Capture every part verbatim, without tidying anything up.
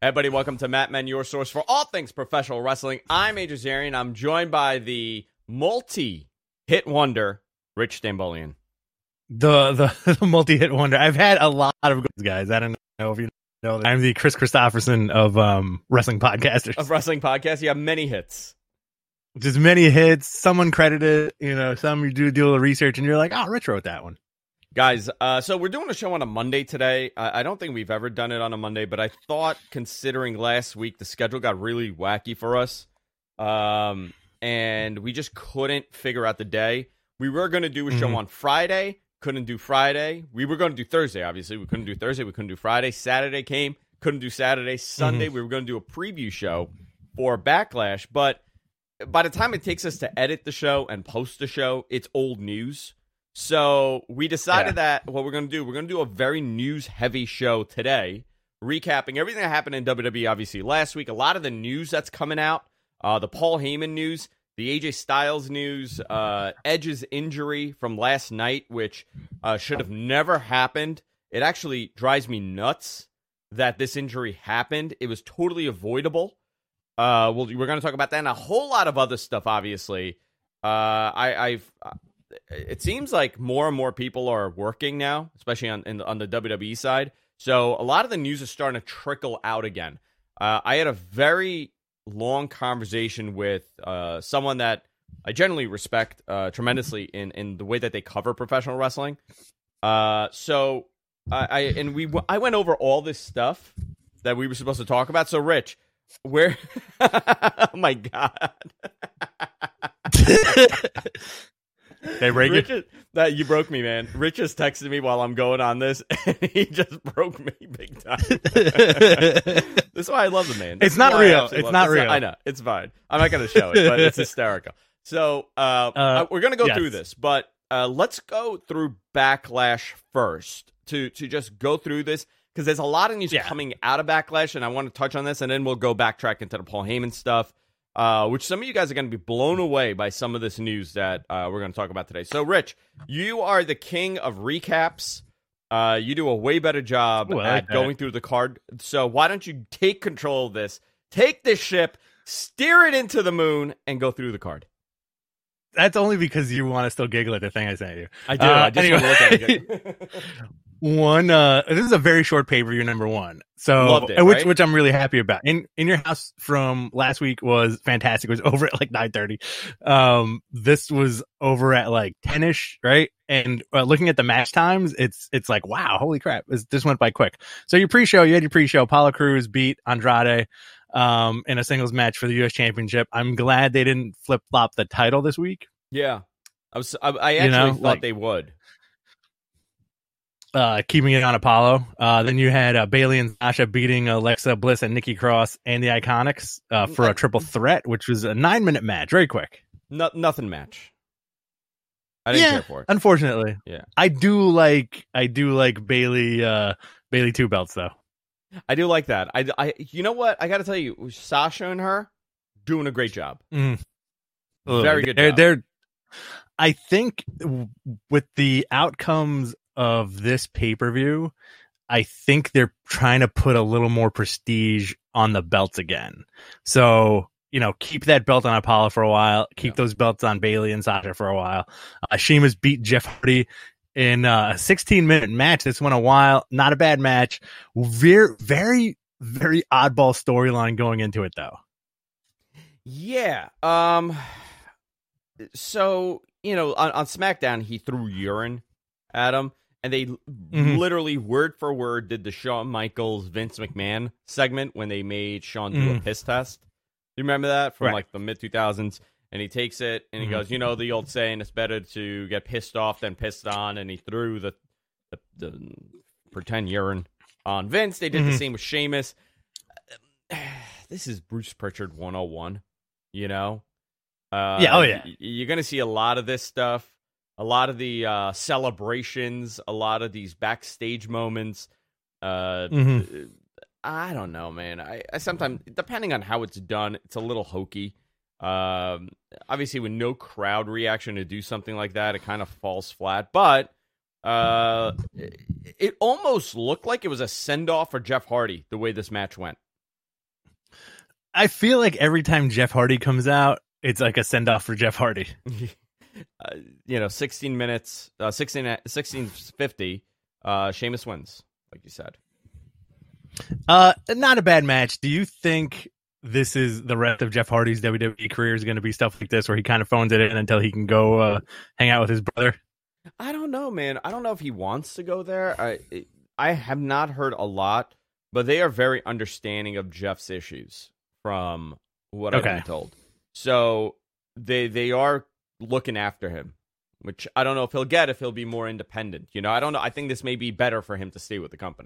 Hey, everybody, welcome to Mat Men, your source for all things professional wrestling. I'm A J Zarian. I'm joined by the multi-hit wonder, Rich Stambolian. The, the the multi-hit wonder. I've had a lot of good guys. I don't know if you know that. I'm the Chris Christopherson of um, wrestling podcasters. Of wrestling podcasts, you have many hits. Just many hits. Someone credited, you know, some you do do a little research and you're like, oh, Rich wrote that one. Guys, uh, so we're doing a show on a Monday today. I, I don't think we've ever done it on a Monday, but I thought, considering last week, the schedule got really wacky for us. Um, and we just couldn't figure out the day. We were going to do a show mm-hmm. on Friday. Couldn't do Friday. We were going to do Thursday, obviously. We couldn't do Thursday. We couldn't do Friday. Saturday came. Couldn't do Saturday. Sunday, mm-hmm. we were going to do a preview show for Backlash. But by the time it takes us to edit the show and post the show, it's old news. So we decided yeah. that what we're going to do, we're going to do a very news-heavy show today, recapping everything that happened in W W E, obviously, last week. A lot of the news that's coming out, uh, the Paul Heyman news, the A J Styles news, uh, Edge's injury from last night, which uh, should have never happened. It actually drives me nuts that this injury happened. It was totally avoidable. Uh, we'll, we're going to talk about that and a whole lot of other stuff, obviously. Uh, I, I've... It seems like more and more people are working now, especially on in, on the W W E side. So a lot of the news is starting to trickle out again. Uh, I had a very long conversation with uh, someone that I generally respect uh, tremendously in, in the way that they cover professional wrestling. Uh, so I, I and we I went over all this stuff that we were supposed to talk about. So Rich, where? Oh my God. They break Rich is, that you broke me, man. Rich just texted me while I'm going on this, and he just broke me big time. This is why I love the man. This it's not real. It's not real. It. I know. It's fine. I'm not going to show it, but it's hysterical. So uh, uh, we're going to go yes. through this, but uh, let's go through Backlash first to to just go through this, because there's a lot of news yeah. coming out of Backlash, and I want to touch on this, and then we'll go backtrack into the Paul Heyman stuff. Uh, which some of you guys are going to be blown away by some of this news that uh, we're going to talk about today. So, Rich, you are the king of recaps. Uh, you do a way better job Ooh, at like going through the card. So why don't you take control of this, take this ship, steer it into the moon, and go through the card? That's only because you want to still giggle at the thing I sent you. I do. Uh, I just anyway. want to look at it. One, uh, this is a very short pay-per-view, number one. So, Loved it, which, right? which I'm really happy about. In, in Your House from last week was fantastic. It was over at like nine thirty. Um, this was over at like ten-ish, right? And uh, looking at the match times, it's, it's like, wow, holy crap. This, this went by quick. So your pre-show, you had your pre-show. Apollo Crews beat Andrade, um, in a singles match for the U S Championship. I'm glad they didn't flip-flop the title this week. Yeah. I was, I, I actually you know, thought like, they would. Uh, keeping it on Apollo. Uh, then you had uh, Bayley and Sasha beating Alexa Bliss and Nikki Cross and the Iconics uh, for a triple threat, which was a nine minute match. Very quick. No, nothing match. I didn't yeah, care for it. Unfortunately. Yeah. I do like, I do like Bayley, uh, Bayley two belts though. I do like that. I, I, you know what? I got to tell you, Sasha and her doing a great job. Mm. Very good they're, job. They're, I think with the outcomes of this pay-per-view, I think they're trying to put a little more prestige on the belts again. So, you know, keep that belt on Apollo for a while. Keep yeah. those belts on Bayley and Sasha for a while. Uh, Sheamus beat Jeff Hardy in uh, a sixteen minute match. This went a while. Not a bad match. Very, very, very oddball storyline going into it, though. Yeah. Um. So, you know, on, on SmackDown, he threw urine at him. And they mm-hmm. literally, word for word, did the Shawn Michaels, Vince McMahon segment when they made Shawn do mm-hmm. a piss test. Do you remember that? From, right. like, the mid two thousands. And he takes it, and he mm-hmm. goes, you know, the old saying, it's better to get pissed off than pissed on. And he threw the, the, the pretend urine on Vince. They did mm-hmm. the same with Sheamus. This is Bruce Pritchard one oh one, you know? Uh, yeah, oh, yeah. You're going to see a lot of this stuff. A lot of the uh, celebrations, a lot of these backstage moments. Uh, mm-hmm. I don't know, man. I, I sometimes, depending on how it's done, it's a little hokey. Um, obviously, with no crowd reaction to do something like that, it kind of falls flat. But uh, it, it almost looked like it was a send-off for Jeff Hardy, the way this match went. I feel like every time Jeff Hardy comes out, it's like a send off for Jeff Hardy. uh, you know, sixteen minutes, uh, sixteen, sixteen fifty. Uh, Sheamus wins, like you said. Uh, not a bad match. Do you think this is the rest of Jeff Hardy's W W E career is going to be stuff like this, where he kind of phones it in until he can go uh, hang out with his brother? I don't know, man. I don't know if he wants to go there. I I have not heard a lot, but they are very understanding of Jeff's issues from what Okay. I've been told. So they they are looking after him, which I don't know if he'll get if he'll be more independent. You know, I don't know. I think this may be better for him to stay with the company.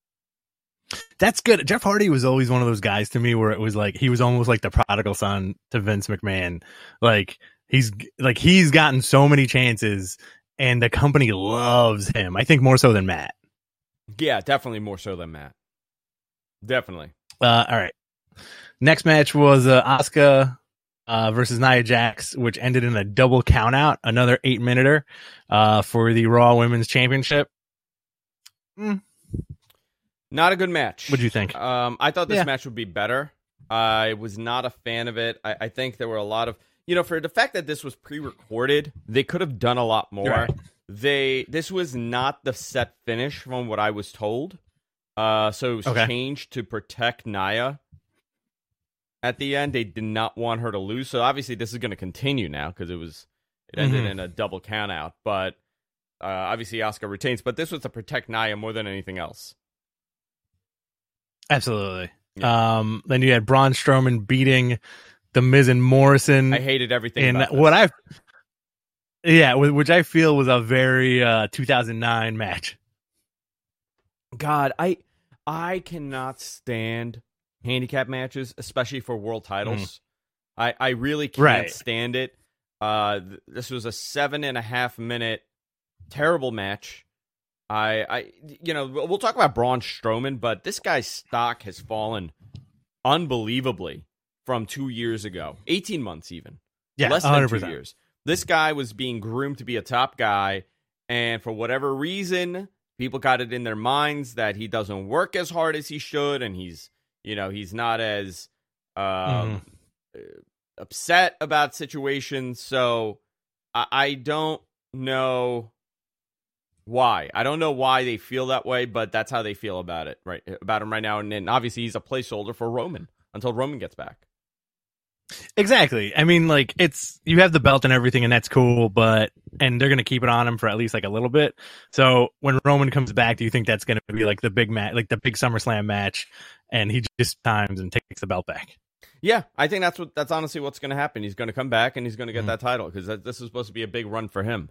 That's good. Jeff Hardy was always one of those guys to me where it was like he was almost like the prodigal son to Vince McMahon. Like he's like he's gotten so many chances, and the company loves him. I think more so than Matt. Yeah, definitely more so than Matt. Definitely. Uh, all right. Next match was uh, Asuka uh, versus Nia Jax, which ended in a double countout, another eight minuter uh, for the Raw Women's Championship. Mm. Not a good match. What do you think? Um, I thought this Yeah. match would be better. I was not a fan of it. I, I think there were a lot of, you know, for the fact that this was pre-recorded, they could have done a lot more. Right. They this was not the set finish from what I was told. Uh, so it was Okay. changed to protect Nia. At the end, they did not want her to lose. So obviously, this is going to continue now because it was it ended Mhm. in a double count out. But uh, obviously, Asuka retains. But this was to protect Nia more than anything else. Absolutely. Um, then you had Braun Strowman beating The Miz and Morrison. I hated everything. in about this. what I, yeah, wh- which I feel was a very uh, two thousand nine match. God, I I cannot stand handicap matches, especially for world titles. I, I really can't Right. stand it. Uh, th- this was a seven and a half minute terrible match. I, I, you know, we'll talk about Braun Strowman, but this guy's stock has fallen unbelievably from two years ago, eighteen months even, Yeah, less one than hundred two percent. years. This guy was being groomed to be a top guy, and for whatever reason, people got it in their minds that he doesn't work as hard as he should, and he's, you know, he's not as um, uh, upset about situations. So I, I don't know why. I don't know why they feel that way, but that's how they feel about it, right? About him right now, and then obviously he's a placeholder for Roman until Roman gets back. Exactly. I mean, like it's you have the belt and everything, and that's cool. But and they're gonna keep it on him for at least like a little bit. So when Roman comes back, do you think that's gonna be like the big match, like the big SummerSlam match, and he just times and takes the belt back? Yeah, I think that's what that's honestly what's going to happen. He's going to come back and he's going to get Mhm. that title because this is supposed to be a big run for him.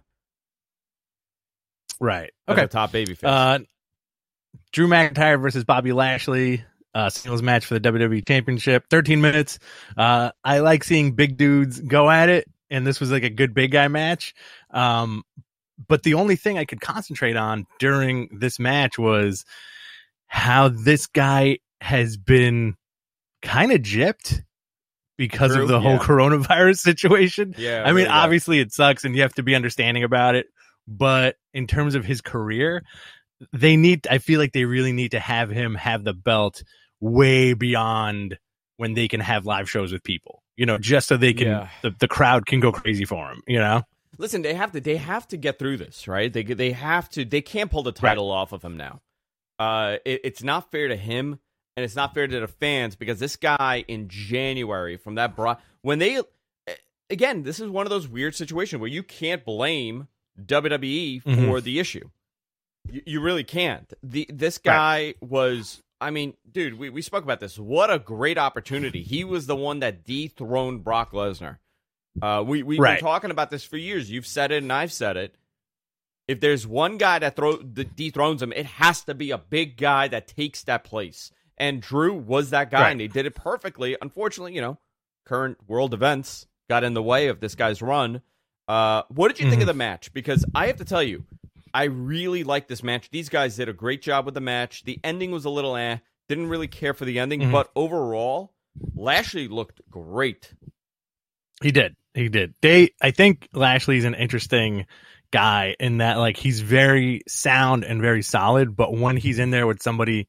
Right. as Okay. a top babyface. Uh, Drew McIntyre versus Bobby Lashley. Uh, singles match for the W W E Championship. thirteen minutes. Uh, I like seeing big dudes go at it, and this was like a good big guy match. Um, but the only thing I could concentrate on during this match was how this guy has been kind of gypped because True, of the whole yeah. coronavirus situation. yeah, I mean, really bad. obviously it sucks and you have to be understanding about it. But in terms of his career, they need, I feel like they really need to have him have the belt way beyond when they can have live shows with people, you know, just so they can, Yeah. the, the crowd can go crazy for him, you know? Listen, they have to. They have to get through this, right? They they have to. They can't pull the title off of him now. Uh, it, it's not fair to him, and it's not fair to the fans because this guy in January from that bra when they again, this is one of those weird situations where you can't blame W W E for Mhm. the issue. You, you really can't. The this guy was. I mean, dude, we, we spoke about this. What a great opportunity. He was the one that dethroned Brock Lesnar. Uh, we, we've Right. been talking about this for years. You've said it and I've said it. If there's one guy that throw, that dethrones him, it has to be a big guy that takes that place. And Drew was that guy, Right. and they did it perfectly. Unfortunately, you know, current world events got in the way of this guy's run. Uh, what did you think Mhm. of the match? Because I have to tell you, I really liked this match. These guys did a great job with the match. The ending was a little eh. Didn't really care for the ending. Mhm. But overall, Lashley looked great. He did. He did. They, I think Lashley's an interesting guy in that, like, he's very sound and very solid, but when he's in there with somebody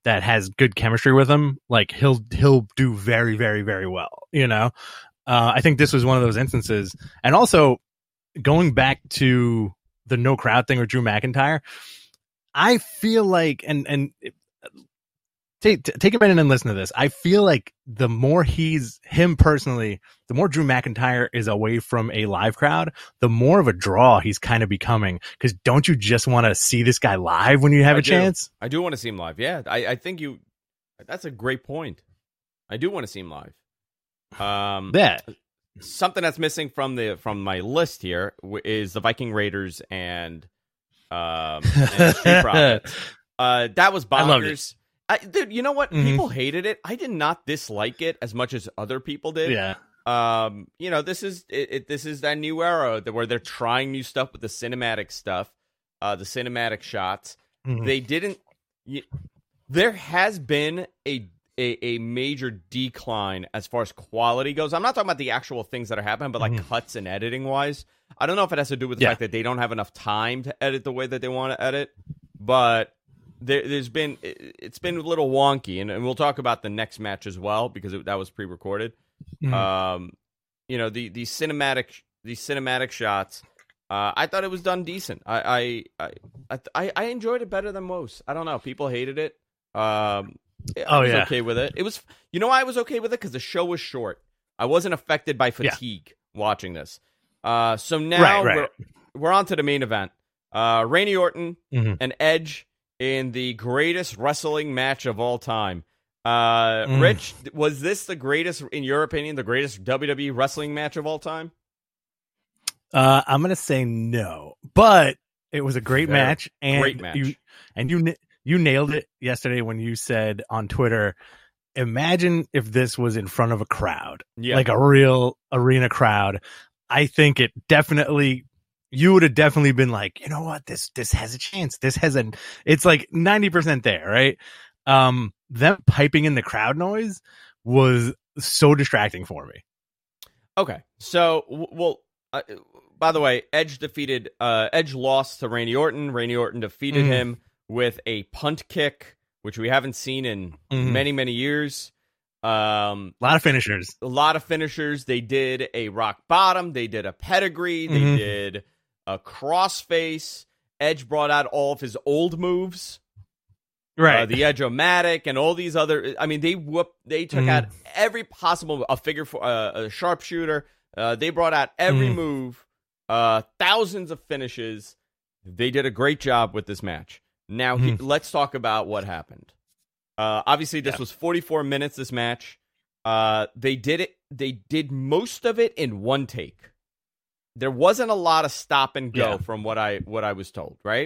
that has good chemistry with him, like he'll he'll do very very very well. You know, uh, I think this was one of those instances, and also going back to the no crowd thing with Drew McIntyre, I feel like and and. It, Take, take a minute and listen to this. I feel like the more he's him personally, the more Drew McIntyre is away from a live crowd, the more of a draw he's kind of becoming. Because don't you just want to see this guy live when you have I a do. chance? I do want to see him live. Yeah, I, I think you. That's a great point. I do want to see him live. Um, yeah. Something that's missing from the from my list here is the Viking Raiders and um and Street Profits. Uh, that was bonkers. I, dude, you know what? Mm-hmm. People hated it. I did not dislike it as much as other people did. Yeah. Um, you know, this is it, it, this is that new era that where they're trying new stuff with the cinematic stuff, uh, the cinematic shots. Mm-hmm. They didn't. You, there has been a, a a major decline as far as quality goes. I'm not talking about the actual things that are happening, but like mm-hmm. cuts and editing wise. I don't know if it has to do with the yeah. fact that they don't have enough time to edit the way that they want to edit, but. There, there's been it's been a little wonky, and, and we'll talk about the next match as well because it, that was pre-recorded. Mm-hmm. Um, you know the the cinematic the cinematic shots. Uh, I thought it was done decent. I I, I I I enjoyed it better than most. I don't know. People hated it. Um, I oh was yeah, okay with it. It was you know why I was okay with it because the show was short. I wasn't affected by fatigue yeah. watching this. Uh, so now right, right. we're we're on to the main event. Uh, Randy Orton mm-hmm. and Edge. In the greatest wrestling match of all time. Uh, mm. Rich, was this the greatest, in your opinion, the greatest W W E wrestling match of all time? Uh, I'm going to say no, but it was a great Very match. And great match. You, and you you nailed it yesterday when you said on Twitter, imagine if this was in front of a crowd, yeah. like a real arena crowd. I think it definitely... You would have definitely been like, you know what, this this has a chance. This has a, it's like ninety percent there, right? Um, them piping in the crowd noise was so distracting for me. Okay, so well, uh, by the way, Edge defeated, uh, Edge lost to Randy Orton. Randy Orton defeated mm. him with a punt kick, which we haven't seen in mm. many many years. Um, a lot of finishers, a lot of finishers. They did a rock bottom. They did a pedigree. They mm-hmm. did. A crossface. Edge brought out all of his old moves, right? Uh, the Edge-O-Matic and all these other. I mean, they whooped. They took mm. out every possible a figure for uh, a sharpshooter. Uh, they brought out every mm. move. Uh, thousands of finishes. They did a great job with this match. Now mm. he, let's talk about what happened. Uh, obviously, this yeah. was forty-four minutes. This match. Uh, they did it. They did most of it in one take. There wasn't a lot of stop and go yeah. from what I what I was told, right?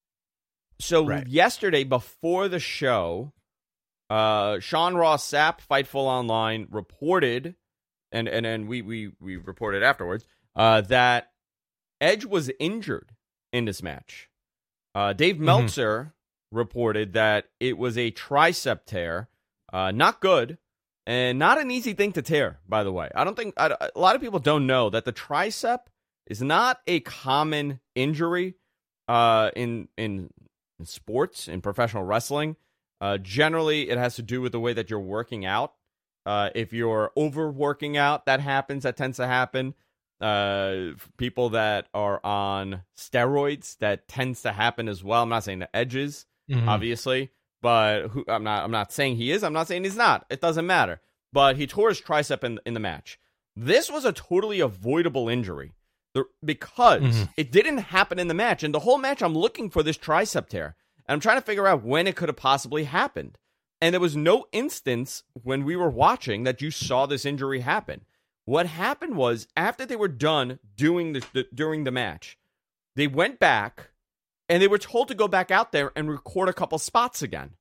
So right. yesterday before the show, uh, Sean Ross Sapp, Fightful Online, reported, and and and we we we reported afterwards uh, that Edge was injured in this match. Uh, Dave mm-hmm. Meltzer reported that it was a tricep tear, uh, not good. And not an easy thing to tear, by the way. I don't think I, a lot of people don't know that the tricep is not a common injury uh, in, in in sports, in professional wrestling. Uh, generally, it has to do with the way that you're working out. Uh, if you're overworking out, that happens. That tends to happen. Uh, people that are on steroids, that tends to happen as well. I'm not saying the Edges, mm-hmm. obviously. But who, I'm not. I'm not saying he is. I'm not saying he's not. It doesn't matter. But he tore his tricep in in the match. This was a totally avoidable injury the, because mm-hmm. it didn't happen in the match. And the whole match, I'm looking for this tricep tear, and I'm trying to figure out when it could have possibly happened. And there was no instance when we were watching that you saw this injury happen. What happened was after they were done doing the, the during the match, they went back. And they were told to go back out there and record a couple spots again.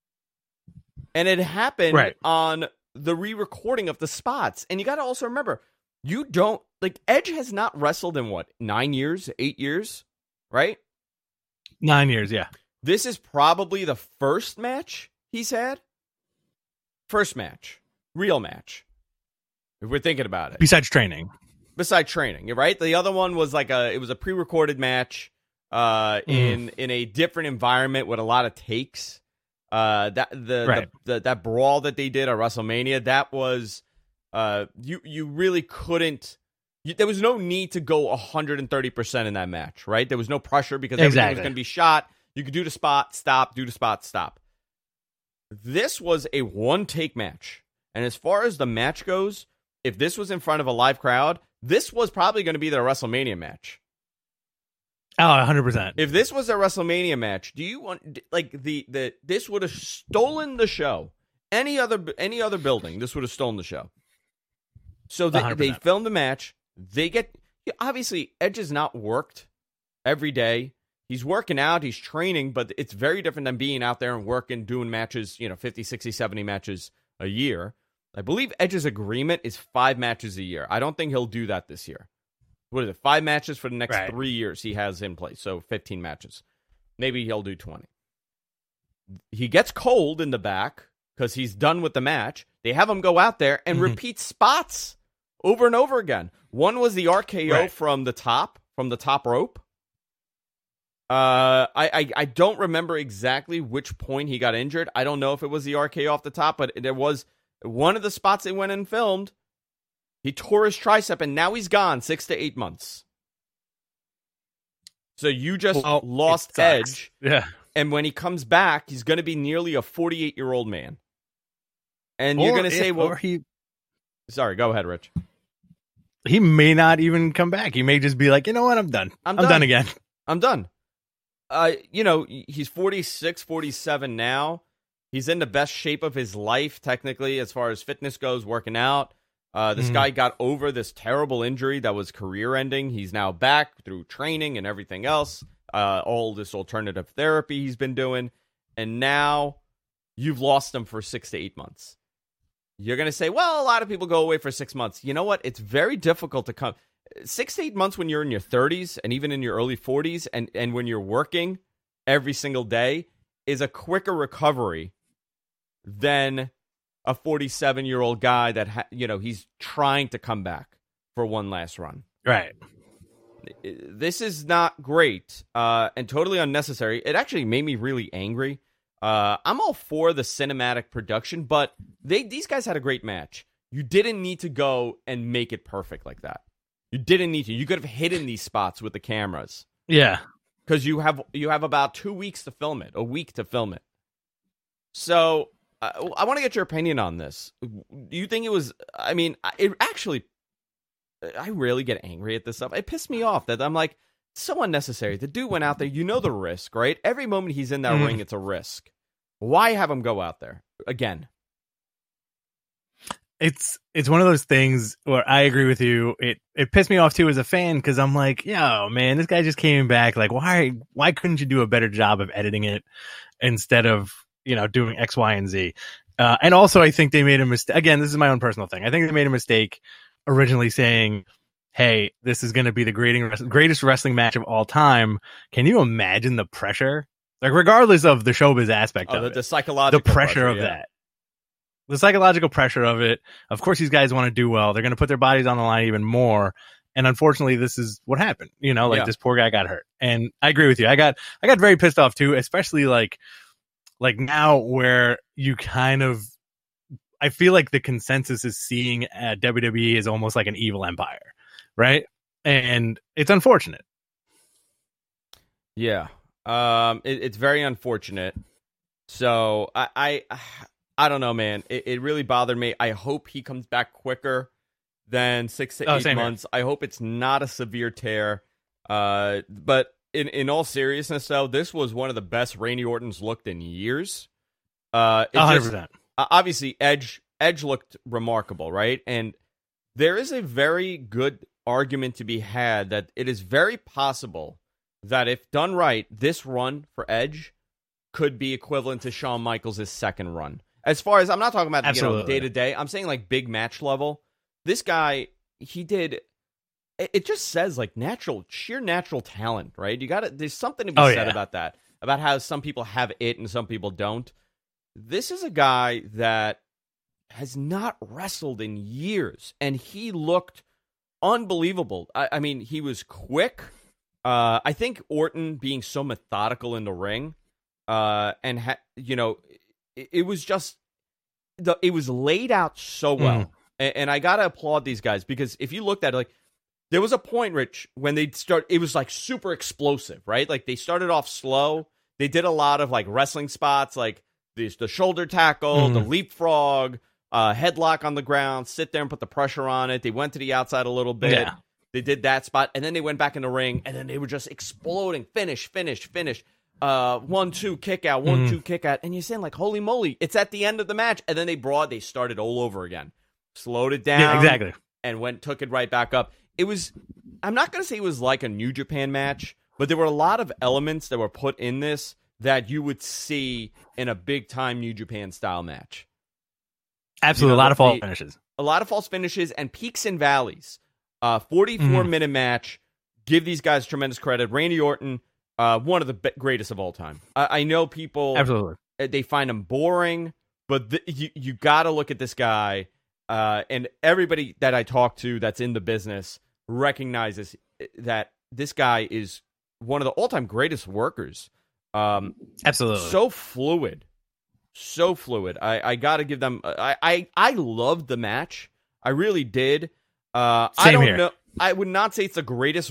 And it happened right. on the re-recording of the spots. And you got to also remember, you don't, like, Edge has not wrestled in what, nine years, eight years, right? Nine years, yeah. This is probably the first match he's had. First match. Real match. If we're thinking about it. Besides training. Besides training, right? The other one was like a, it was a pre-recorded match. Uh, in mm. in a different environment with a lot of takes. Uh, that the, Right. the, the that brawl that they did at WrestleMania, that was uh, you you really couldn't. You, there was no need to go one hundred thirty percent in that match, right? There was no pressure because everything Exactly. was going to be shot. You could do the spot, stop, do the spot, stop. This was a one-take match. And as far as the match goes, if this was in front of a live crowd, this was probably going to be their WrestleMania match. Oh, one hundred percent. If this was a WrestleMania match, do you want like the the this would have stolen the show? Any other any other building, this would have stolen the show. So they, they filmed the match. They get obviously Edge is not worked every day. He's working out, he's training, but it's very different than being out there and working, doing matches, you know, fifty, sixty, seventy matches a year. I believe Edge's agreement is five matches a year. I don't think he'll do that this year. What is it? Five matches for the next right. three years he has in place. So fifteen matches. Maybe he'll do twenty. He gets cold in the back because he's done with the match. They have him go out there and mm-hmm. repeat spots over and over again. One was the R K O right. from the top, from the top rope. Uh, I, I, I don't remember exactly which point he got injured. I don't know if it was the R K O off the top, but there was one of the spots they went and filmed. He tore his tricep, and now he's gone six to eight months. So you just well, lost Edge. Yeah. And when he comes back, he's going to be nearly a forty-eight-year-old man. And or you're going to if, say, well... he... Sorry, go ahead, Rich. He may not even come back. He may just be like, you know what, I'm done. I'm, I'm done. done again. I'm done. Uh, you know, he's forty-six, forty-seven now. He's in the best shape of his life, technically, as far as fitness goes, working out. Uh, this mm. guy got over this terrible injury that was career-ending. He's now back through training and everything else. Uh, all this alternative therapy he's been doing. And now you've lost him for six to eight months. You're going to say, well, a lot of people go away for six months. You know what? It's very difficult to come. Six to eight months when you're in your thirties and even in your early forties and, and when you're working every single day is a quicker recovery than a forty-seven-year-old guy that, ha- you know, he's trying to come back for one last run. Right. This is not great uh, and totally unnecessary. It actually made me really angry. Uh, I'm all for the cinematic production, but they these guys had a great match. You didn't need to go and make it perfect like that. You didn't need to. You could have hidden these spots with the cameras. Yeah. Because you have you have about two weeks to film it, a week to film it. So uh, I want to get your opinion on this. Do you think it was, I mean, it actually, I rarely get angry at this stuff. It pissed me off that I'm like, so unnecessary. The dude went out there. You know the risk, right? Every moment he's in that mm. ring, it's a risk. Why have him go out there again? It's it's one of those things where I agree with you. It it pissed me off too as a fan because I'm like, yo, man, this guy just came back. Like, why why couldn't you do a better job of editing it instead of, you know, doing X, Y, and Z? Uh, and also, I think they made a mistake. Again, this is my own personal thing. I think they made a mistake originally saying, hey, this is going to be the greatest greatest wrestling match of all time. Can you imagine the pressure? Like, regardless of the showbiz aspect oh, of the, it, the psychological the pressure, pressure of yeah. that. The psychological pressure of it. Of course, these guys want to do well. They're going to put their bodies on the line even more. And unfortunately, this is what happened. You know, like yeah. this poor guy got hurt. And I agree with you. I got, I got very pissed off too, especially like, like now where you kind of, I feel like the consensus is seeing uh, W W E as almost like an evil empire, right? And it's unfortunate. Yeah, um, it, it's very unfortunate. So I. I I don't know, man. It, it really bothered me. I hope he comes back quicker than six to oh, eight months. Here. I hope it's not a severe tear. Uh, but in, in all seriousness, though, this was one of the best Randy Orton's looked in years. Uh, it one hundred percent. Just, uh, obviously, Edge Edge looked remarkable, right? And there is a very good argument to be had that it is very possible that if done right, this run for Edge could be equivalent to Shawn Michaels' second run. As far as, I'm not talking about, Absolutely. you know, day to day. I'm saying like big match level. This guy, he did, it, it just says like natural, sheer natural talent, right? You got to, there's something to be oh, said yeah. about that, about how some people have it and some people don't. This is a guy that has not wrestled in years, and he looked unbelievable. I, I mean, he was quick. Uh, I think Orton being so methodical in the ring uh, and ha- you know, it, it was just the it was laid out so well, Mm. and, and I gotta applaud these guys because if you looked at it, like there was a point, Rich, when they start, it was like super explosive, right? Like they started off slow. They did a lot of like wrestling spots, like the the shoulder tackle, Mm. the leapfrog, uh, headlock on the ground, sit there and put the pressure on it. They went to the outside a little bit. Yeah. They did that spot, and then they went back in the ring, and then they were just exploding. Finish, finish, finish. Uh, one, two, kick out, one, Mhm. two, kick out. And you're saying, like, holy moly, it's at the end of the match. And then they brought, they started all over again. Slowed it down. Yeah, exactly. And went, took it right back up. It was, I'm not going to say it was like a New Japan match, but there were a lot of elements that were put in this that you would see in a big time New Japan style match. Absolutely. You know, a lot of fall the- finishes. A lot of false finishes and peaks and valleys. Uh, forty-four Mhm. minute match. Give these guys tremendous credit. Randy Orton, uh, one of the be- greatest of all time. I, I know people, Absolutely. uh, they find him boring, but th- you you got to look at this guy. Uh, and everybody that I talk to that's in the business recognizes that this guy is one of the all time greatest workers. Um, Absolutely. so fluid, so fluid. I, I got to give them. I, I I loved the match. I really did. Uh, I Same don't here. know. I would not say it's the greatest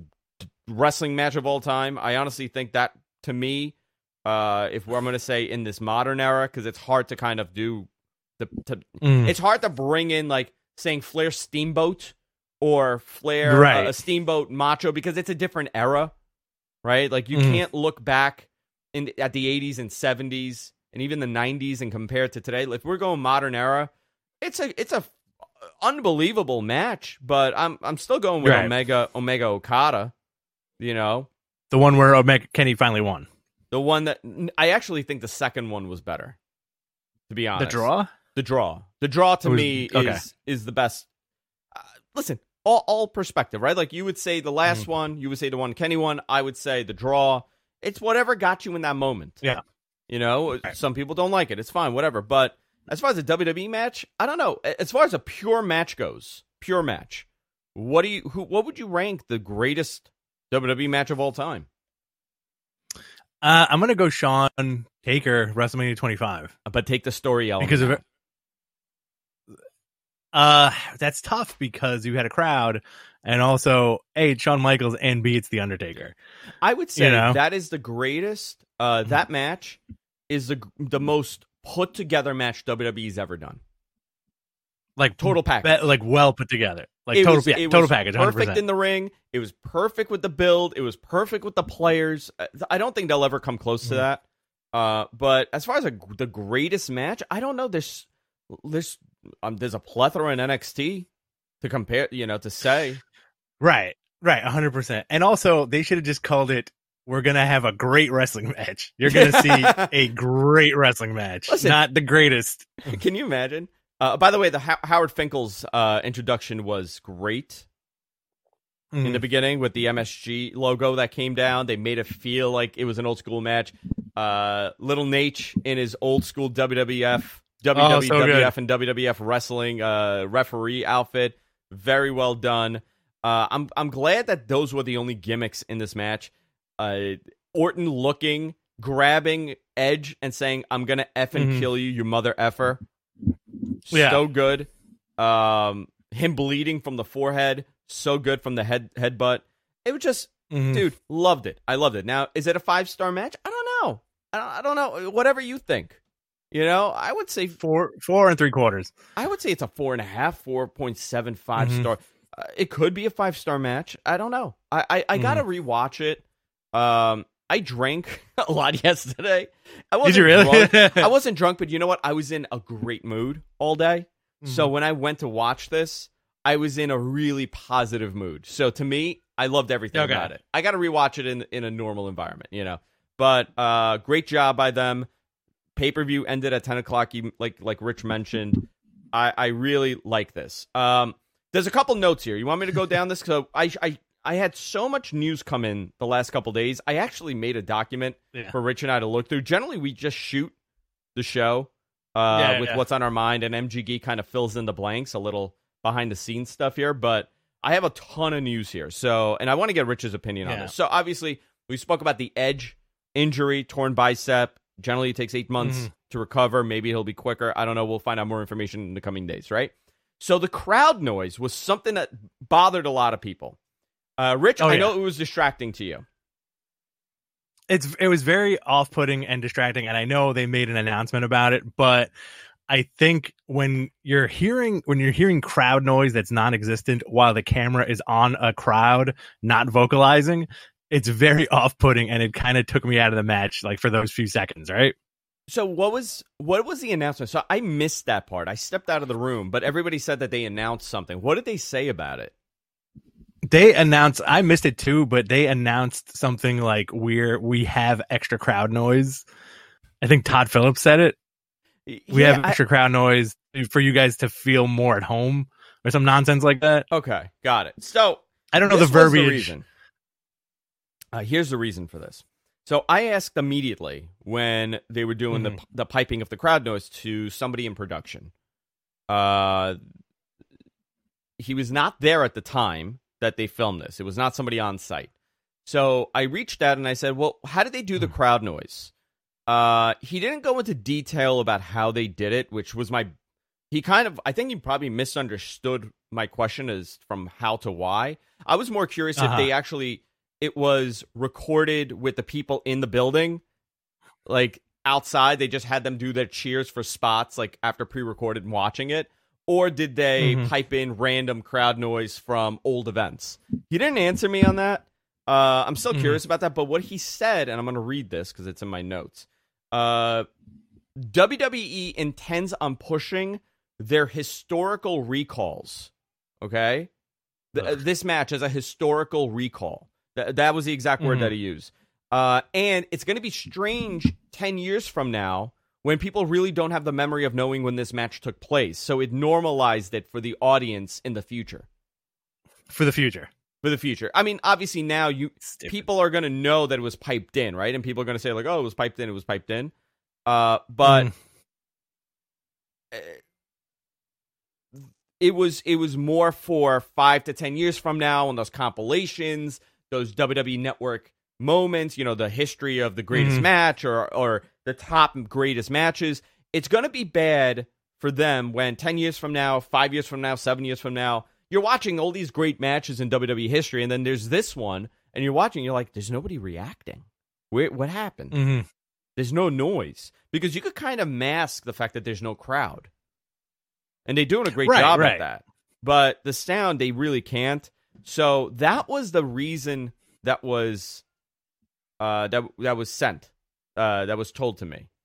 wrestling match of all time. I honestly think that, to me, uh, if I'm going to say in this modern era, because it's hard to kind of do the. To, Mm. It's hard to bring in like saying Flair Steamboat or Flair Right. uh, Steamboat Macho because it's a different era, right? Like you Mhm. can't look back in at the eighties and seventies and even the nineties and compare it to today. If we're going modern era, it's a it's a unbelievable match, but I'm I'm still going with Right. Omega Omega Okada. You know, The one where Omega Kenny finally won. the one that I actually think the second one was better. To be honest, The draw? the draw, the draw to It was- me okay. is is the best. Uh, listen, all all perspective, right? Like you would say the last Mhm. one, you would say the one Kenny won. I would say the draw. It's whatever got you in that moment. Yeah. You know, Right. some people don't like it. It's fine, whatever. But as far as a W W E match, I don't know. As far as a pure match goes, pure match. What do you? Who? What would you rank the greatest W W E match of all time? Uh, I'm going to go Shawn Taker, WrestleMania twenty-five. But take the story element Because of out. it. Uh, that's tough because you had a crowd, and also, A, it's Shawn Michaels, and B, it's The Undertaker. I would say You know? that is the greatest. Uh, that match is the the most put together match W W E's ever done. Like, Total package. be- like well put together. Like, It total, was- yeah, it total was package, one hundred perfect percent. in the ring. It was perfect with the build. It was perfect with the players. Uh, I don't think they'll ever come close to Mhm. that. Uh, but as far as a, the greatest match, I don't know. There's there's um, there's a plethora in N X T to compare. You know, to say. Right, right, one hundred percent. And also, they should have just called it, we're going to have a great wrestling match. You're going to see a great wrestling match, Listen. not the greatest. Can you imagine? Uh, by the way, the Ho- Howard Finkel's uh, introduction was great. In the beginning with the M S G logo that came down. They made it feel like it was an old school match. Uh, Little Nate in his old school W W F, W W F Oh, so good. and W W F wrestling uh, referee outfit. Very well done. Uh, I'm I'm glad that those were the only gimmicks in this match. Uh, Orton looking, grabbing Edge and saying, "I'm gonna F and Mhm. kill you, you mother effer." Yeah. So good. Um, him bleeding from the forehead. So good from the head headbutt. It was just, Mhm. dude, loved it. I loved it. Now, is it a five star match? I don't know. I don't, I don't know. Whatever you think. You know, I would say Four, four and three quarters. I would say it's a four and a half, four point seven five Mhm. star. Uh, it could be a five star match. I don't know. I I, I gotta Mm-hmm. rewatch it. Um, I drank a lot yesterday. I wasn't Did you really? drunk. I wasn't drunk, but you know what? I was in a great mood all day. So Mhm. when I went to watch this, I was in a really positive mood. So to me, I loved everything Okay. about it. I got to rewatch it in in a normal environment, you know. But uh, great job by them. Pay per view ended at ten o'clock, you- like like Rich mentioned. I, I really like this. Um, there's a couple notes here. You want me to go down this? Because I, I I had so much news come in the last couple days. I actually made a document Yeah. for Rich and I to look through. Generally, we just shoot the show uh, Yeah, with yeah. what's on our mind, and M G G kind of fills in the blanks, a little behind the scenes stuff here. But I have a ton of news here, so and I want to get Rich's opinion on Yeah. this. So obviously, we spoke about the Edge injury, torn bicep. Generally, it takes eight months mm-hmm. to recover. Maybe he'll be quicker. I don't know. We'll find out more information in the coming days, right? So the crowd noise was something that bothered a lot of people. Uh, Rich, oh, I yeah. know it was distracting to you. It's it was very off-putting and distracting, and I know they made an announcement about it, but I think when you're hearing when you're hearing crowd noise that's non-existent while the camera is on a crowd not vocalizing, it's very off-putting, and it kind of took me out of the match, like for those few seconds, right? So what was what was the announcement? So I missed that part. I stepped out of the room, but everybody said that they announced something. What did they say about it? They announced, I missed it too, but they announced something like we're, we have extra crowd noise. I think Todd Phillips said it. We yeah, have extra I, crowd noise for you guys to feel more at home or some nonsense like that. Okay, got it. So I don't know the verbiage. The reason. Uh, here's the reason for this. So I asked immediately when they were doing mm-hmm. the the piping of the crowd noise to somebody in production. Uh, he was not there at the time that they filmed this. It was not somebody on site. So I reached out and I said, well, how did they do the crowd noise? Uh, he didn't go into detail about how they did it, which was my, he kind of, I think he probably misunderstood my question as from how to why. I was more curious uh-huh. if they actually, it was recorded with the people in the building, like outside, they just had them do their cheers for spots, like after pre-recorded and watching it. Or did they mm-hmm. pipe in random crowd noise from old events? He didn't answer me on that. Uh, I'm still mm-hmm. curious about that. But what he said, and I'm going to read this because it's in my notes. Uh, W W E intends on pushing their historical recalls. Okay? Th- this match as a historical recall. Th- that was the exact word mm-hmm. that he used. Uh, and it's going to be strange ten years from now when people really don't have the memory of knowing when this match took place. So it normalized it for the audience in the future. For the future. For the future. I mean, obviously now you Stupid. people are going to know that it was piped in, right? And people are going to say like, oh, it was piped in, it was piped in. Uh, but mm. it was it was more for five to ten years from now on those compilations, those W W E Network moments, you know, the history of the greatest mm. match or or the top greatest matches. It's going to be bad for them when ten years from now, five years from now, seven years from now, you're watching all these great matches in W W E history, and then there's this one, and you're watching, you're like, there's nobody reacting. Where, what happened? Mm-hmm. There's no noise. Because you could kind of mask the fact that there's no crowd. And they're doing a great right, job right. at that. But the sound, they really can't. So that was the reason that was uh, that that was sent. Uh, that was told to me.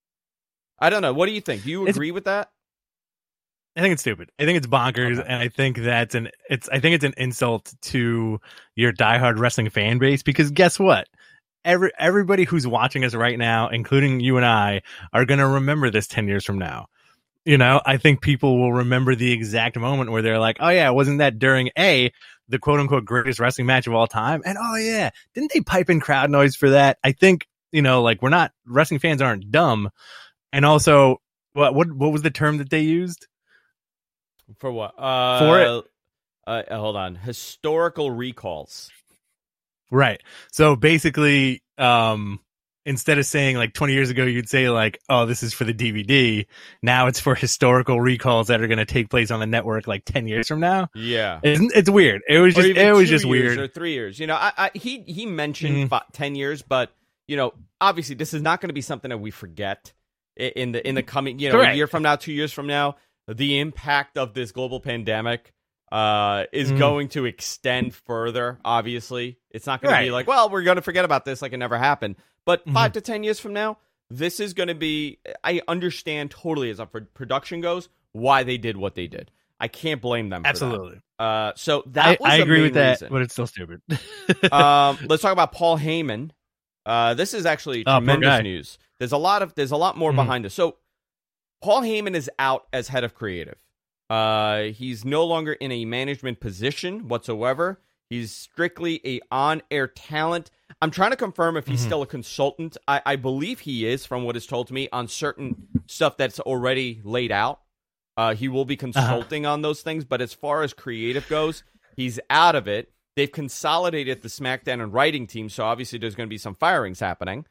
I don't know. What do you think? Do you agree it's, with that? I think it's stupid. I think it's bonkers, okay. and I think that's an it's. I think it's an insult to your diehard wrestling fan base because guess what? Every everybody who's watching us right now, including you and I, are going to remember this ten years from now. You know, I think people will remember the exact moment where they're like, "Oh yeah, wasn't that during a the quote unquote greatest wrestling match of all time?" And oh yeah, didn't they pipe in crowd noise for that? I think. You know, like we're not wrestling fans aren't dumb, and also, what what what was the term that they used for what? Uh, for it? Uh, hold on, historical recalls. Right. So basically, um, instead of saying like twenty years ago, you'd say like, "Oh, this is for the D V D." Now it's for historical recalls that are going to take place on the network like ten years from now. Yeah, it's, it's weird. It was just it was just weird. Or three years. You know, I, I he he mentioned mm-hmm. five, ten years, but. You know, obviously, this is not going to be something that we forget in the in the coming, you know, Correct. a year from now, two years from now. The impact of this global pandemic uh, is mm. going to extend further. Obviously, it's not going right. to be like, well, we're going to forget about this like it never happened. But mm-hmm. five to ten years from now, this is going to be. I understand totally as for production goes why they did what they did. I can't blame them. For Absolutely. That. Uh, so that I, was I the agree main with that, reason. but it's still stupid. um, let's talk about Paul Heyman. Uh, this is actually oh, tremendous news. There's a lot of there's a lot more mm. behind this. So Paul Heyman is out as head of creative. Uh, he's no longer in a management position whatsoever. He's strictly a on-air talent. I'm trying to confirm if he's mm-hmm. still a consultant. I, I believe he is, from what is told to me, on certain stuff that's already laid out. Uh, he will be consulting uh-huh. on those things, but as far as creative goes, he's out of it. They've consolidated the SmackDown and writing team, so obviously there's going to be some firings happening.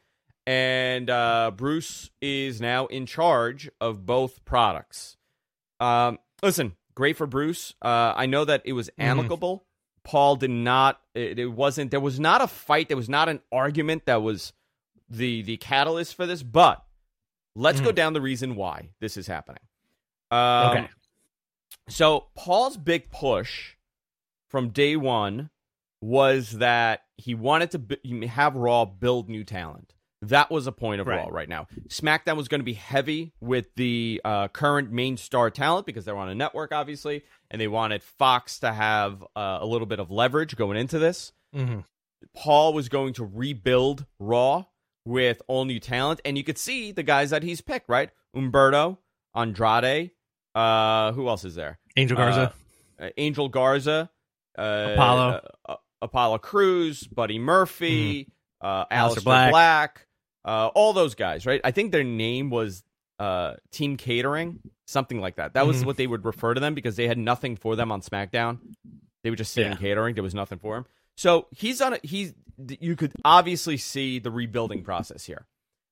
and uh, Bruce is now in charge of both products. Um, listen, great for Bruce. Uh, I know that it was amicable. Mm-hmm. Paul did not. It, it wasn't. There was not a fight. There was not an argument that was the the catalyst for this. But let's mm-hmm. go down the reason why this is happening. Um, okay. So Paul's big push from day one was that he wanted to b- have Raw build new talent. That was a point of right. Raw right now. SmackDown was going to be heavy with the uh, current main star talent because they're on a network, obviously, and they wanted Fox to have uh, a little bit of leverage going into this. Mm-hmm. Paul was going to rebuild Raw with all new talent, and you could see the guys that he's picked, right? Humberto, Andrade, uh, who else is there? Angel Garza. Uh, Angel Garza. Uh, Apollo. Uh, uh, Apollo Crews, Buddy Murphy, mm-hmm. uh, Aleister Black. Black, uh, all those guys, right? I think their name was uh, Team Catering, something like that. That mm-hmm. was what they would refer to them because they had nothing for them on SmackDown. They would just sit yeah. in catering. There was nothing for him. So he's on. A, he's. You could obviously see the rebuilding process here.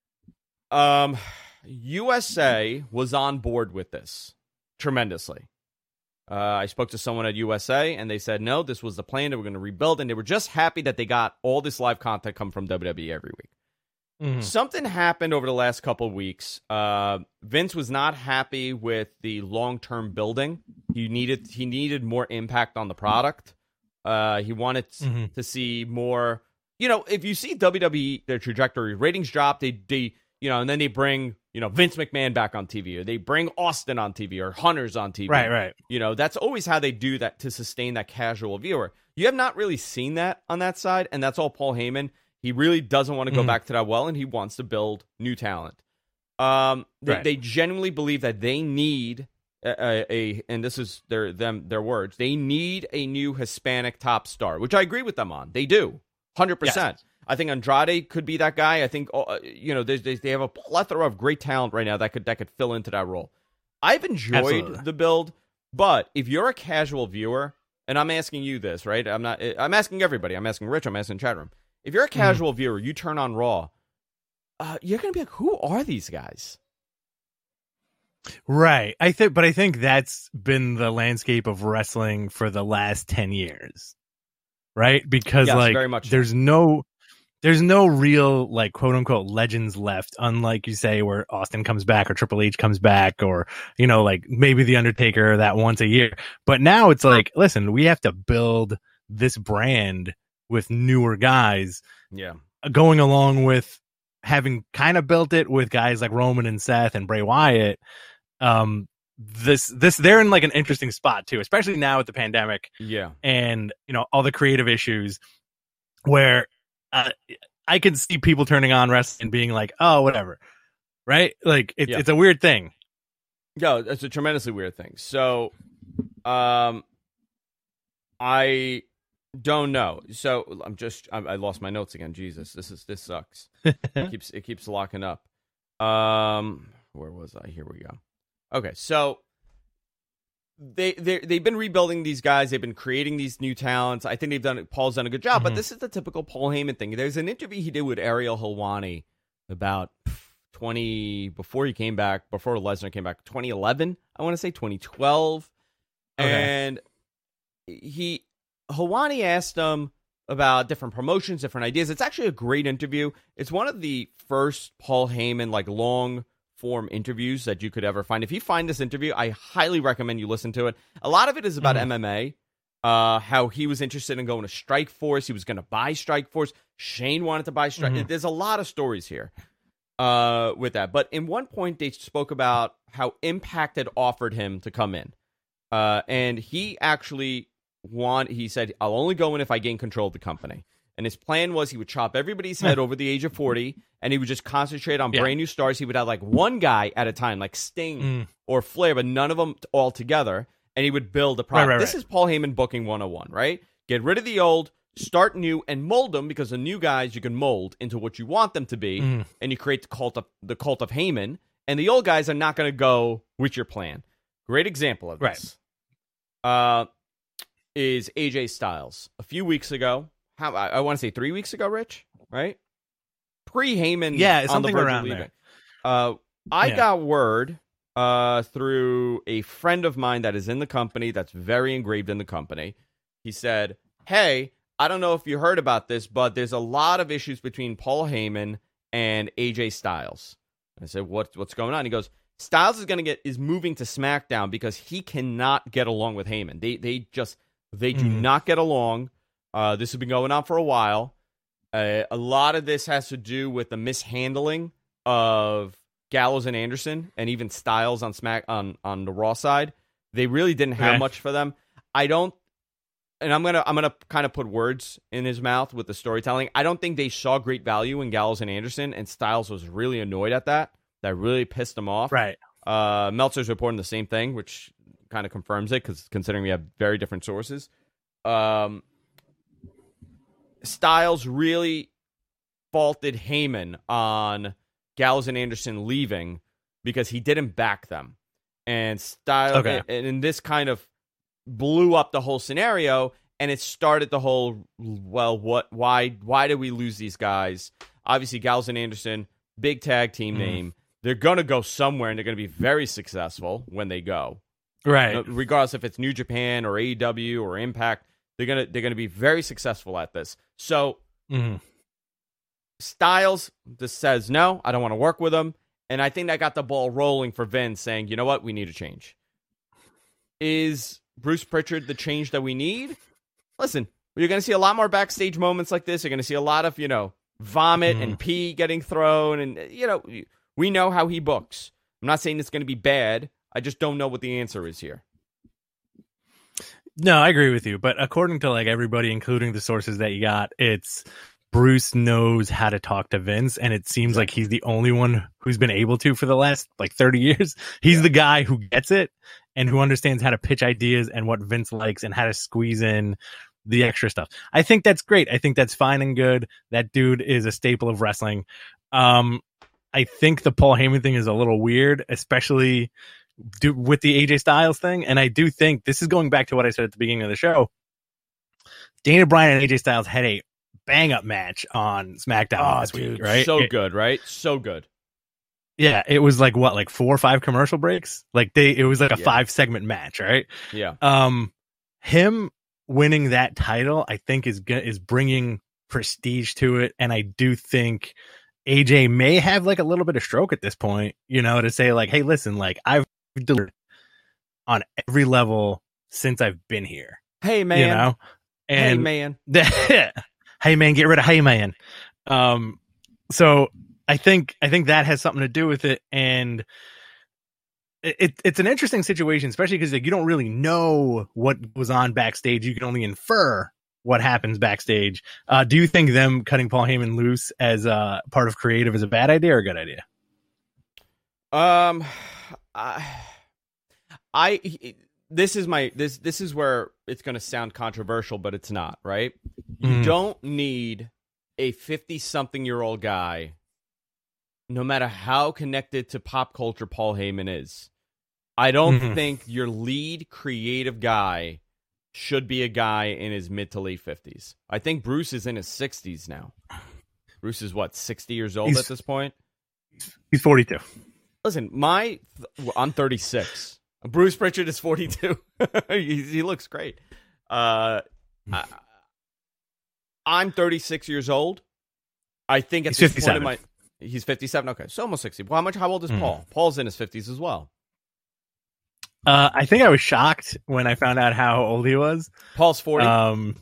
Um, U S A was on board with this tremendously. Uh, I spoke to someone at U S A, and they said, no, this was the plan. They were going to rebuild, and they were just happy that they got all this live content come from W W E every week. Mm-hmm. Something happened over the last couple of weeks. Uh, Vince was not happy with the long-term building. He needed he needed more impact on the product. Uh, he wanted mm-hmm. to see more. You know, if you see W W E, their trajectory, ratings drop, they, they you know, and then they bring, you know, Vince McMahon back on T V, or they bring Austin on T V, or Hunter's on T V. Right, right. You know, that's always how they do that to sustain that casual viewer. You have not really seen that on that side, and that's all Paul Heyman. He really doesn't want to go mm-hmm. back to that well, and he wants to build new talent. Um, they, right. they genuinely believe that they need a, a, a, and this is their them their words, they need a new Hispanic top star, which I agree with them on. They do, one hundred percent. Yes. I think Andrade could be that guy. I think uh, you know they they have a plethora of great talent right now that could that could fill into that role. I've enjoyed Absolutely. the build, but if you're a casual viewer, and I'm asking you this, right? I'm not. I'm asking everybody. I'm asking Rich. I'm asking chat room. If you're a casual mm-hmm. viewer, you turn on Raw, uh, you're gonna be like, who are these guys? Right. I think, but I think that's been the landscape of wrestling for the last ten years, right? Because yes, like, very much there's so. no. There's no real, like, quote-unquote legends left, unlike, you say, where Austin comes back or Triple H comes back or, you know, like, maybe The Undertaker that once a year. But now it's like, listen, we have to build this brand with newer guys. Yeah. Going along with having kind of built it with guys like Roman and Seth and Bray Wyatt. Um, this, this, they're in, like, an interesting spot, too, especially now with the pandemic. Yeah. And, you know, all the creative issues where... Uh, I can see people turning on wrestling and being like, oh, whatever. Right? Like, it, yeah. it's a weird thing. Yeah, it's a tremendously weird thing. So, um, I don't know. So, I'm just, I, I lost my notes again. Jesus, this is, this sucks. it keeps, it keeps locking up. Um, where was I? Here we go. Okay, so. They they they've been rebuilding these guys. They've been creating these new talents. I think they've done. Paul's done a good job, mm-hmm. but this is the typical Paul Heyman thing. There's an interview he did with Ariel Helwani about twenty before he came back, before Lesnar came back, twenty eleven. I want to say twenty twelve, okay. And he Helwani asked him about different promotions, different ideas. It's actually a great interview. It's one of the first Paul Heyman like long. form interviews that you could ever find. If you find this interview, I highly recommend you listen to it. A lot of it is about mm-hmm. M M A, uh, how he was interested in going to Strikeforce. He was going to buy Strikeforce. Shane wanted to buy Strike. Mm-hmm. There's a lot of stories here uh, with that. But in one point, they spoke about how Impact had offered him to come in. Uh, and he actually want. He said, I'll only go in if I gain control of the company. And his plan was he would chop everybody's head over the age of forty, and he would just concentrate on yeah. brand new stars. He would have like one guy at a time, like Sting mm. or Flair, but none of them all together, and he would build a product. Right, right, this right. is Paul Heyman booking one oh one, right? Get rid of the old, start new, and mold them, because the new guys you can mold into what you want them to be, mm. and you create the cult of the cult of Heyman, and the old guys are not going to go with your plan. Great example of this right. uh, is A J Styles. A few weeks ago, How I, I want to say three weeks ago, Rich, right? pre Heyman. Yeah, on something the verge around of leaving. there. Uh, I Yeah. got word uh, through a friend of mine that is in the company, that's very engraved in the company. He said, hey, I don't know if you heard about this, but there's a lot of issues between Paul Heyman and A J Styles. I said, what, what's going on? He goes, Styles is going to get is moving to SmackDown because he cannot get along with Heyman. They they just they do Mhm. not get along. Uh, this has been going on for a while. Uh, a lot of this has to do with the mishandling of Gallows and Anderson, and even Styles on Smack on, on the Raw side. They really didn't have Okay. much for them. I don't, and I'm gonna I'm gonna kind of put words in his mouth with the storytelling. I don't think they saw great value in Gallows and Anderson, and Styles was really annoyed at that. That really pissed him off. Right. Uh, Meltzer's reporting the same thing, which kind of confirms it, because considering we have very different sources. Um, Styles really faulted Heyman on Gallows and Anderson leaving because he didn't back them. And Styles, Okay. and, and this kind of blew up the whole scenario, and it started the whole, well, what, why, why did we lose these guys? Obviously, Gallows and Anderson, big tag team Mm. name. They're going to go somewhere, and they're going to be very successful when they go. Right. Uh, regardless if it's New Japan or A E W or Impact, they're gonna they're gonna be very successful at this. So Mhm. Styles just says no, I don't want to work with him, and I think that got the ball rolling for Vince, saying, you know what, we need a change. Is Bruce Pritchard the change that we need? Listen, you're gonna see a lot more backstage moments like this. You're gonna see a lot of you know vomit Mhm. and pee getting thrown, and you know we know how he books. I'm not saying it's gonna be bad. I just don't know what the answer is here. No, I agree with you. But according to like everybody, including the sources that you got, it's Bruce knows how to talk to Vince, and it seems like he's the only one who's been able to for the last like thirty years. He's Yeah. the guy who gets it and who understands how to pitch ideas and what Vince likes and how to squeeze in the extra stuff. I think that's great. I think that's fine and good. That dude is a staple of wrestling. Um, I think the Paul Heyman thing is a little weird, especially do, with the A J Styles thing. And I do think this is going back to what I said at the beginning of the show. Daniel Bryan and A J Styles had a bang up match on SmackDown last week, right? So It- good, right? So good. yeah, it was like what, like four or five commercial breaks? Like they, it was like a Yeah. five segment match, right? Yeah. Um, him winning that title, I think is go- is bringing prestige to it, and I do think A J may have like a little bit of stroke at this point, you know, to say like, hey, listen, like I've delivered on every level since I've been here, Hey man. you know, hey and man. hey man, get rid of hey man. Um, so I think I think that has something to do with it, and it, it it's an interesting situation, especially because like you don't really know what goes on backstage. You can only infer what happens backstage. Uh, do you think them cutting Paul Heyman loose as uh, part of creative is a bad idea or a good idea? Um, I, I this is my this this is where it's going to sound controversial, but it's not, right? You Mm. don't need a fifty-something-year-old guy, no matter how connected to pop culture Paul Heyman is. I don't Mhm. think your lead creative guy should be a guy in his mid to late fifties. I think Bruce is in his sixties now. Bruce is what, sixty years old He's- at this point? He's forty-two. Listen, my well, I'm thirty-six. Bruce Pritchard is forty-two. he, he looks great. Uh, I, I'm thirty-six years old. I think at He's this point in fifty-seven. my he's fifty-seven. Okay, so almost sixty. Well, how much? How old is Mhm. Paul? Paul's in his fifties as well. Uh, I think I was shocked when I found out how old he was. Paul's forty. Um,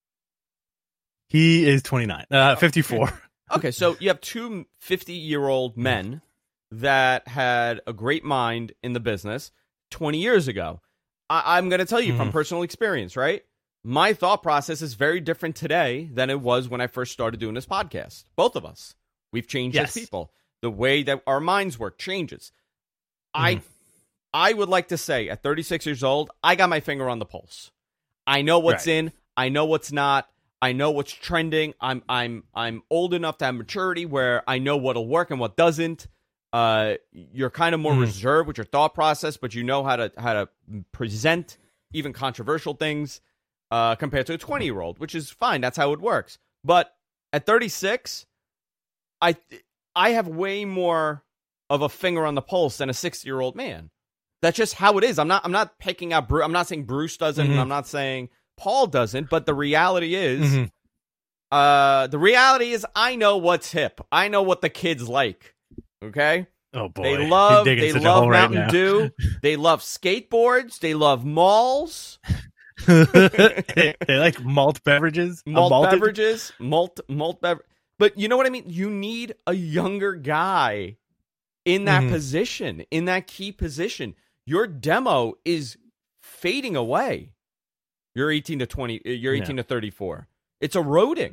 he is twenty-nine, uh, fifty-four. Okay, so you have two fifty-year-old men that had a great mind in the business twenty years ago. I- I'm going to tell you from Mhm. personal experience, right? My thought process is very different today than it was when I first started doing this podcast. Both of us. We've changed Yes. as people. The way that our minds work changes. I Mhm. I would like to say at thirty-six years old, I got my finger on the pulse. I know what's Right. in, I know what's not. I know what's trending. I'm I'm I'm old enough to have maturity where I know what'll work and what doesn't. Uh, you're kind of more Mhm. reserved with your thought process, but you know how to how to present even controversial things uh, compared to a twenty year old, which is fine. That's how it works. But at thirty-six, I I have way more of a finger on the pulse than a sixty-year-old man. That's just how it is. I'm not I'm not picking out Bruce. I'm not saying Bruce doesn't, mm-hmm. and I'm not saying Paul doesn't, but the reality is mm-hmm. uh the reality is I know what's hip. I know what the kids like. Okay? Oh boy. They love they love Mountain right Dew. They love skateboards. They love malls. they, they like malt beverages. Malt beverages. Malt malt beverage. But you know what I mean? You need a younger guy in that mm-hmm. position, in that key position. Your demo is fading away. You're eighteen to twenty. You're eighteen yeah. to thirty-four. It's eroding.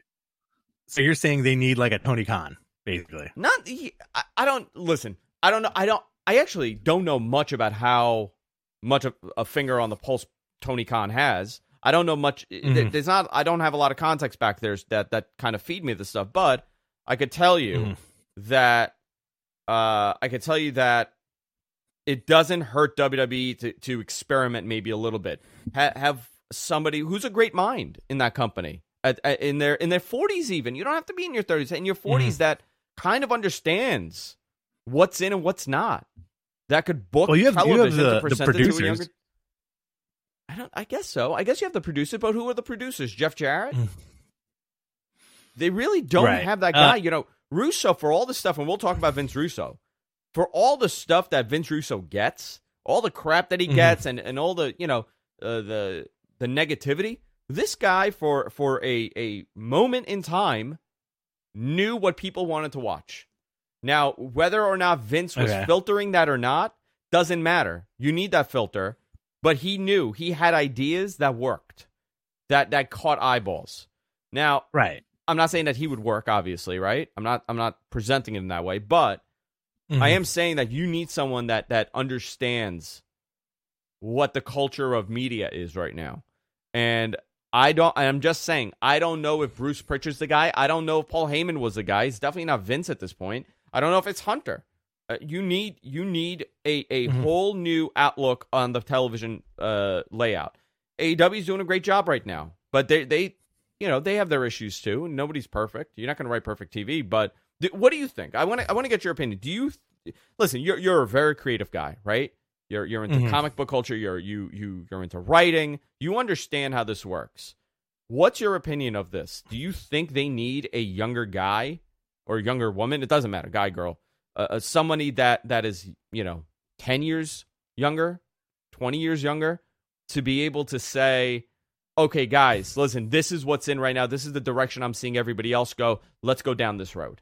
So you're saying they need like a Tony Khan, basically? Not. I, I don't listen. I don't know. I don't. I actually don't know much about how much of a finger on the pulse Tony Khan has. I don't know much. Mm-hmm. There's not. I don't have a lot of context back there that that kind of feed me this stuff. But I could tell you mm-hmm. that. Uh, I could tell you that it doesn't hurt W W E to, to experiment maybe a little bit. Ha- have somebody who's a great mind in that company at, at, in their in their forties even. You don't have to be in your thirties. In your forties, mm-hmm. that kind of understands what's in and what's not. That could book well, you have, television you have the, to present the producers. it to a younger. I don't. I guess so. I guess you have the producer, but who are the producers? Jeff Jarrett. Mm. They really don't right. have that guy. Uh, you know. Russo, for all the stuff, and we'll talk about Vince Russo, for all the stuff that Vince Russo gets, all the crap that he gets, mm-hmm. and, and all the, you know, uh, the the negativity, this guy, for, for a, a moment in time, knew what people wanted to watch. Now, whether or not Vince was okay. filtering that or not, doesn't matter. You need that filter, but he knew. He had ideas that worked, that, that caught eyeballs. Now, right. I'm not saying that he would work, obviously, right? I'm not I'm not presenting it in that way, but mm-hmm. I am saying that you need someone that that understands what the culture of media is right now. And I don't I'm just saying, I don't know if Bruce Pritchard's the guy. I don't know if Paul Heyman was the guy. He's definitely not Vince at this point. I don't know if it's Hunter. Uh, you need you need a, a mm-hmm. whole new outlook on the television uh, layout. A E W is doing a great job right now, but they they You know, they have their issues too. Nobody's perfect. You're not going to write perfect T V, but th- what do you think? I want to I want to get your opinion. Do you th- listen, you're you're a very creative guy, right? You're you're into mm-hmm. comic book culture, you're you you you're into writing. You understand how this works. What's your opinion of this? Do you think they need a younger guy or a younger woman? It doesn't matter, guy, girl. Uh, somebody that that is, you know, ten years younger, twenty years younger to be able to say, okay, guys, listen, this is what's in right now. This is the direction I'm seeing everybody else go. Let's go down this road.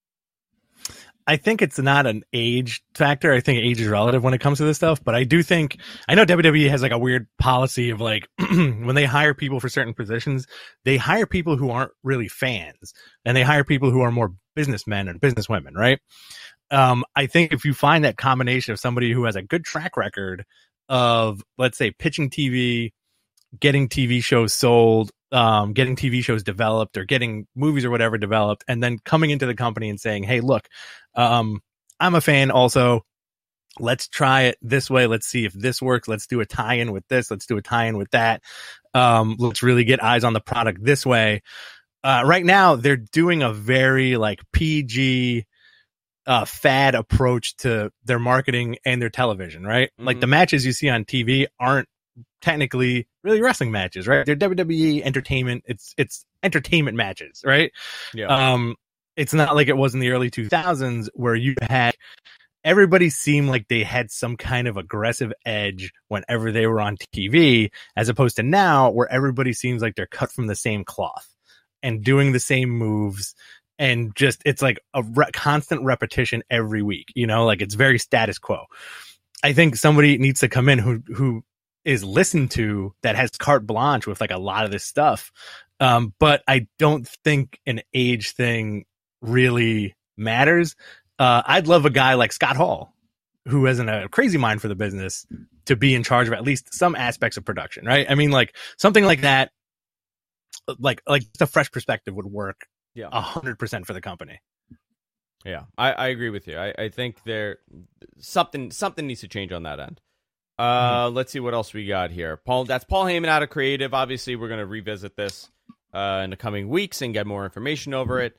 I think it's not an age factor. I think age is relative when it comes to this stuff. But I do think, I know W W E has like a weird policy of like, when they hire people for certain positions, they hire people who aren't really fans. And they hire people who are more businessmen and businesswomen, right? Um, I think if you find that combination of somebody who has a good track record of, let's say, pitching T V, getting T V shows sold, um, getting T V shows developed or getting movies or whatever developed, and then coming into the company and saying, hey, look, um, I'm a fan also. Let's try it this way. Let's see if this works. Let's do a tie-in with this. Let's do a tie-in with that. Um, let's really get eyes on the product this way. Uh, right now, they're doing a very like P G uh, fad approach to their marketing and their television, right? Mm-hmm. Like the matches you see on T V aren't technically really wrestling matches, right? They're W W E entertainment. It's it's entertainment matches, right? Yeah. Um, it's not like it was in the early two thousands where you had everybody seemed like they had some kind of aggressive edge whenever they were on T V, as opposed to now where everybody seems like they're cut from the same cloth and doing the same moves. And just, it's like a re- constant repetition every week, you know, like it's very status quo. I think somebody needs to come in who, who is listened to, that has carte blanche with like a lot of this stuff. Um, but I don't think an age thing really matters. Uh, I'd love a guy like Scott Hall, who has a crazy mind for the business, to be in charge of at least some aspects of production, right? I mean, like something like that, like, like just a fresh perspective would work. Yeah, a hundred percent for the company. Yeah, I, I agree with you. I, I think there something something needs to change on that end. Uh, mm-hmm. Let's see what else we got here. Paul, that's Paul Heyman out of creative. Obviously, we're going to revisit this uh, in the coming weeks and get more information over it.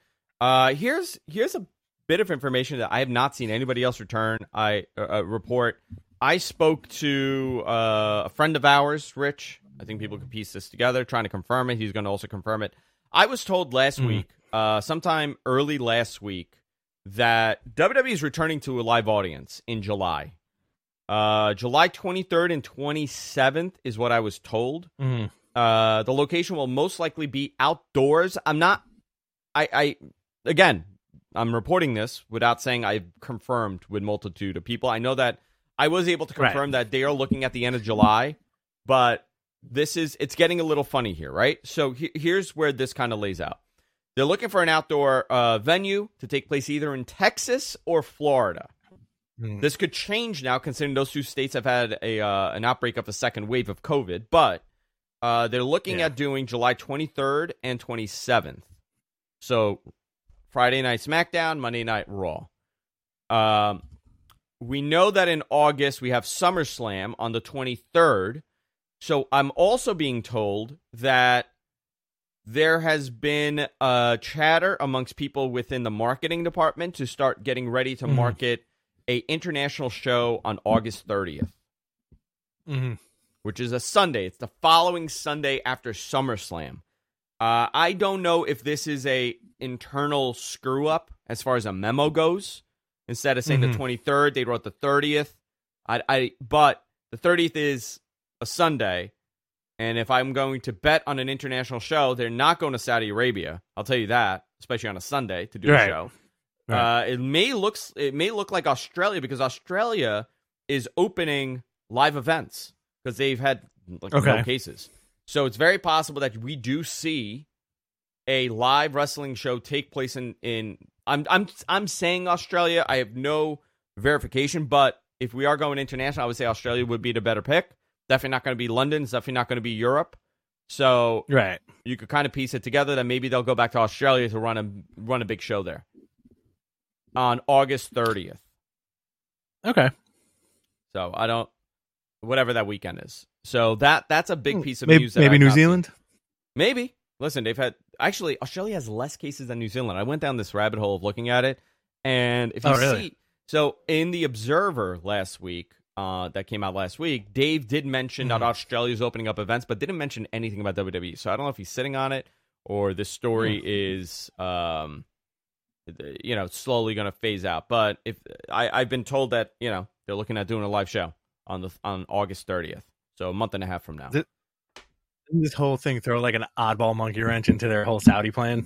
Uh, here's here's a bit of information that I have not seen anybody else return. I uh, report. I spoke to uh, a friend of ours, Rich. I think people can piece this together, trying to confirm it. He's going to also confirm it. I was told last mm. week, uh, sometime early last week, that W W E is returning to a live audience in July. Uh, July twenty-third and twenty-seventh is what I was told. Mm. Uh, the location will most likely be outdoors. I'm not, I, I, again, I'm reporting this without saying I've confirmed with multitude of people. I know that I was able to confirm right. that they are looking at the end of July, but this is, it's getting a little funny here, right? So he, here's where this kind of lays out. They're looking for an outdoor uh, venue to take place either in Texas or Florida. Mm. This could change now, considering those two states have had a uh, an outbreak of a second wave of COVID, but uh, they're looking yeah. at doing July twenty-third and twenty-seventh. So Friday Night SmackDown, Monday Night Raw. Um, we know that in August we have SummerSlam on the twenty-third. So I'm also being told that there has been a chatter amongst people within the marketing department to start getting ready to mm-hmm. market a international show on August thirtieth, mm-hmm. which is a Sunday. It's the following Sunday after SummerSlam. Uh, I don't know if this is a internal screw up as far as a memo goes. Instead of saying mm-hmm. the twenty-third, they wrote the thirtieth. I, I, but the thirtieth is a Sunday, and if I'm going to bet on an international show, they're not going to Saudi Arabia. I'll tell you that, especially on a Sunday to do right. a show. Right. Uh, it may looks it may look like Australia because Australia is opening live events because they've had like, okay. no cases. So it's very possible that we do see a live wrestling show take place in, in I'm I'm I'm saying Australia. I have no verification, but if we are going international, I would say Australia would be the better pick. Definitely not going to be London. It's definitely not going to be Europe. So right. you could kind of piece it together that maybe they'll go back to Australia to run a run a big show there on August thirtieth. Okay. So I don't, whatever that weekend is. So that that's a big piece of maybe, news. That maybe I've New not Zealand? Seen. Maybe. Listen, they've had, actually, Australia has less cases than New Zealand. I went down this rabbit hole of looking at it. And if you oh, really? see, so in the Observer last week, uh, that came out last week, Dave did mention mm-hmm. that Australia's opening up events, but didn't mention anything about W W E. So I don't know if he's sitting on it or this story mm-hmm. is, um, you know, slowly going to phase out. But if I, I've been told that, you know, they're looking at doing a live show on the on August thirtieth. So a month and a half from now. This, this whole thing throw like an oddball monkey wrench into their whole Saudi plan.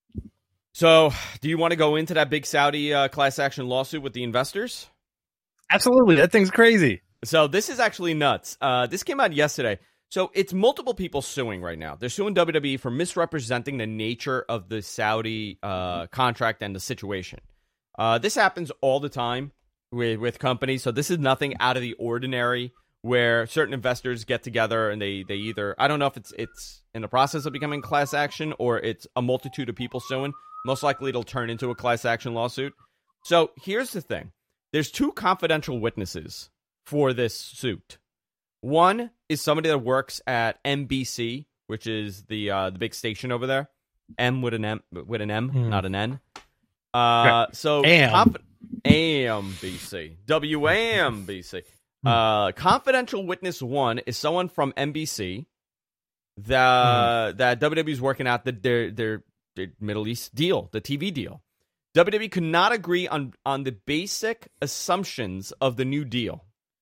So do you want to go into that big Saudi uh, class action lawsuit with the investors? Absolutely. That thing's crazy. So this is actually nuts. Uh, this came out yesterday. So it's multiple people suing right now. They're suing W W E for misrepresenting the nature of the Saudi uh, contract and the situation. Uh, this happens all the time with, with companies. So this is nothing out of the ordinary where certain investors get together and they, they either, I don't know if it's it's in the process of becoming class action or it's a multitude of people suing. Most likely it'll turn into a class action lawsuit. So here's the thing. There's two confidential witnesses for this suit. One is somebody that works at N B C, which is the uh, the big station over there. M with an M, with an M, mm. not an N. Uh, so conf- A M B C, W A M B C. Mm. Uh, confidential witness one is someone from N B C that mm. that W W E is working out the, their their their Middle East deal, the T V deal. W W E could not agree on on the basic assumptions of the new deal.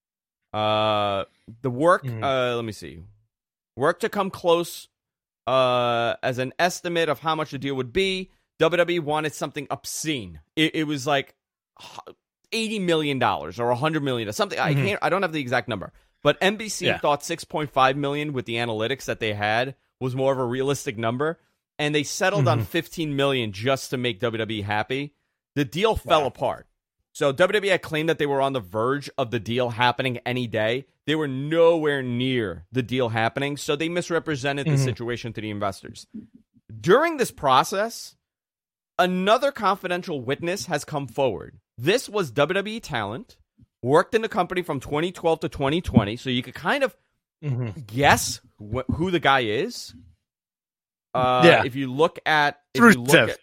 Uh, the work, mm. uh, let me see. Work to come close uh, as an estimate of how much the deal would be. W W E wanted something obscene. It, it was like eighty million dollars or one hundred million dollars. Something, mm-hmm. I can't, I don't have the exact number. But N B C yeah. thought six point five million dollars with the analytics that they had was more of a realistic number. And they settled mm-hmm. on fifteen million dollars just to make W W E happy. The deal fell wow. apart. So W W E had claimed that they were on the verge of the deal happening any day. They were nowhere near the deal happening, so they misrepresented mm-hmm. the situation to the investors. During this process, another confidential witness has come forward. This was W W E talent, worked in the company from twenty twelve to twenty twenty, so you could kind of mm-hmm. guess wh- who the guy is. Uh, yeah. If you look at... If Rusev. you look at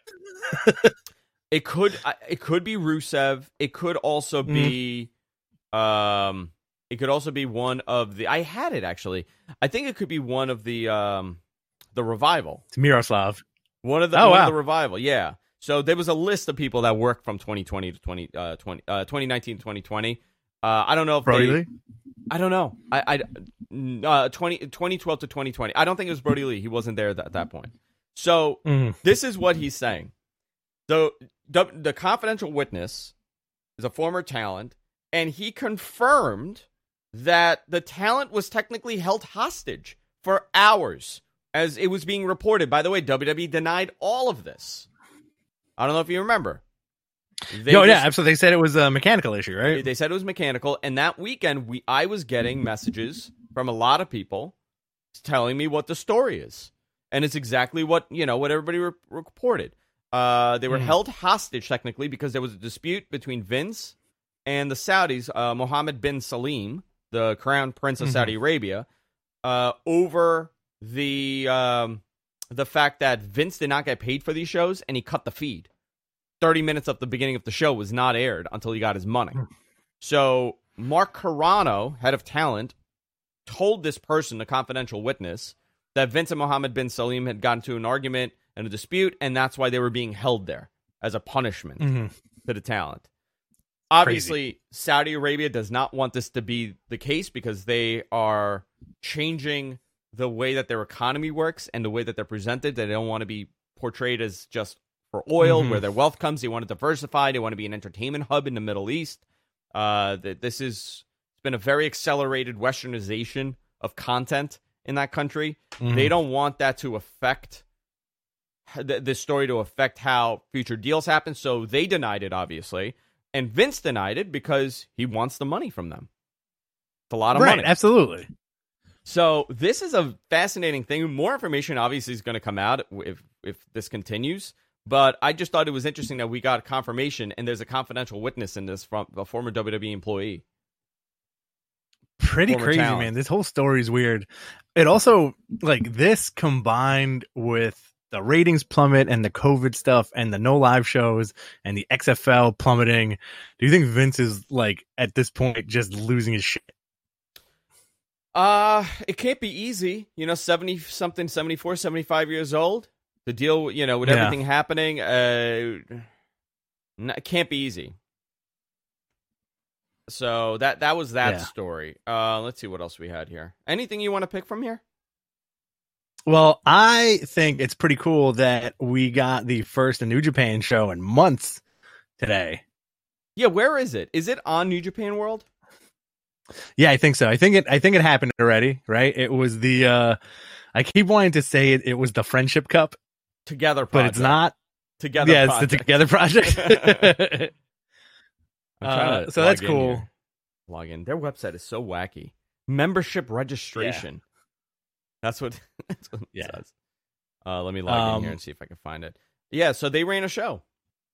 It could it could be Rusev. It could also be mm. um it could also be one of the I had it actually. I think it could be one of the um the Revival. It's Miroslav. One of the oh, one wow. of the Revival, yeah. So there was a list of people that worked from twenty twenty to twenty, uh, twenty, uh, twenty nineteen to twenty twenty. Uh, I don't know if Brody they, Lee? I don't know. I, I uh, twenty, twenty twelve to twenty twenty. I don't think it was Brody Lee. He wasn't there at that point. So mm. this is what he's saying. So the, the confidential witness is a former talent, and he confirmed that the talent was technically held hostage for hours as it was being reported. By the way, W W E denied all of this. I don't know if you remember. They oh, just, yeah, absolutely. They said it was a mechanical issue, right? They said it was mechanical, and that weekend, we I was getting messages from a lot of people telling me what the story is. And it's exactly what, you know, what everybody re- reported. Uh, they were mm. held hostage, technically, because there was a dispute between Vince and the Saudis, uh, Mohammed bin Salim, the crown prince of mm-hmm. Saudi Arabia, uh, over the um, the fact that Vince did not get paid for these shows, and he cut the feed. thirty minutes of the beginning of the show was not aired until he got his money. So Mark Carano, head of talent, told this person, the confidential witness, that Vince and Mohammed bin Salim had gotten into an argument and a dispute, and that's why they were being held there as a punishment mm-hmm. to the talent. Obviously, Crazy. Saudi Arabia does not want this to be the case because they are changing the way that their economy works and the way that they're presented. They don't want to be portrayed as just for oil, mm-hmm. where their wealth comes. They want to diversify. They want to be an entertainment hub in the Middle East. Uh, this is it's been a very accelerated westernization of content in that country. Mm-hmm. They don't want that to affect th- this story to affect how future deals happen. So they denied it, obviously. And Vince denied it because he wants the money from them. It's a lot of right, money. Absolutely. So this is a fascinating thing. More information obviously is going to come out if if this continues. But I just thought it was interesting that we got confirmation, and there's a confidential witness in this from a former W W E employee. Pretty former crazy, talent. man. This whole story is weird. It also, like, this combined with the ratings plummet and the COVID stuff and the no live shows and the X F L plummeting. Do you think Vince is, like, at this point just losing his shit? Uh, it can't be easy. You know, seventy-something, seventy-four, seventy-five years old. To deal, you know, with yeah. everything happening, uh, it can't be easy. So that that was that yeah. story. Uh, let's see what else we had here. Anything you want to pick from here? Well, I think it's pretty cool that we got the first New Japan show in months today. Yeah, where is it? Is it on New Japan World? Yeah, I think so. I think it. I think it happened already. Right? It was the. Uh, I keep wanting to say it. It was the Friendship Cup. Together Project. But it's not. Together Yeah, project. it's the Together Project. uh, so that's cool. Here. Log in. Their website is so wacky. Membership registration. Yeah. That's what, that's what it yeah. says. Uh, let me log um, in here and see if I can find it. Yeah, so they ran a show.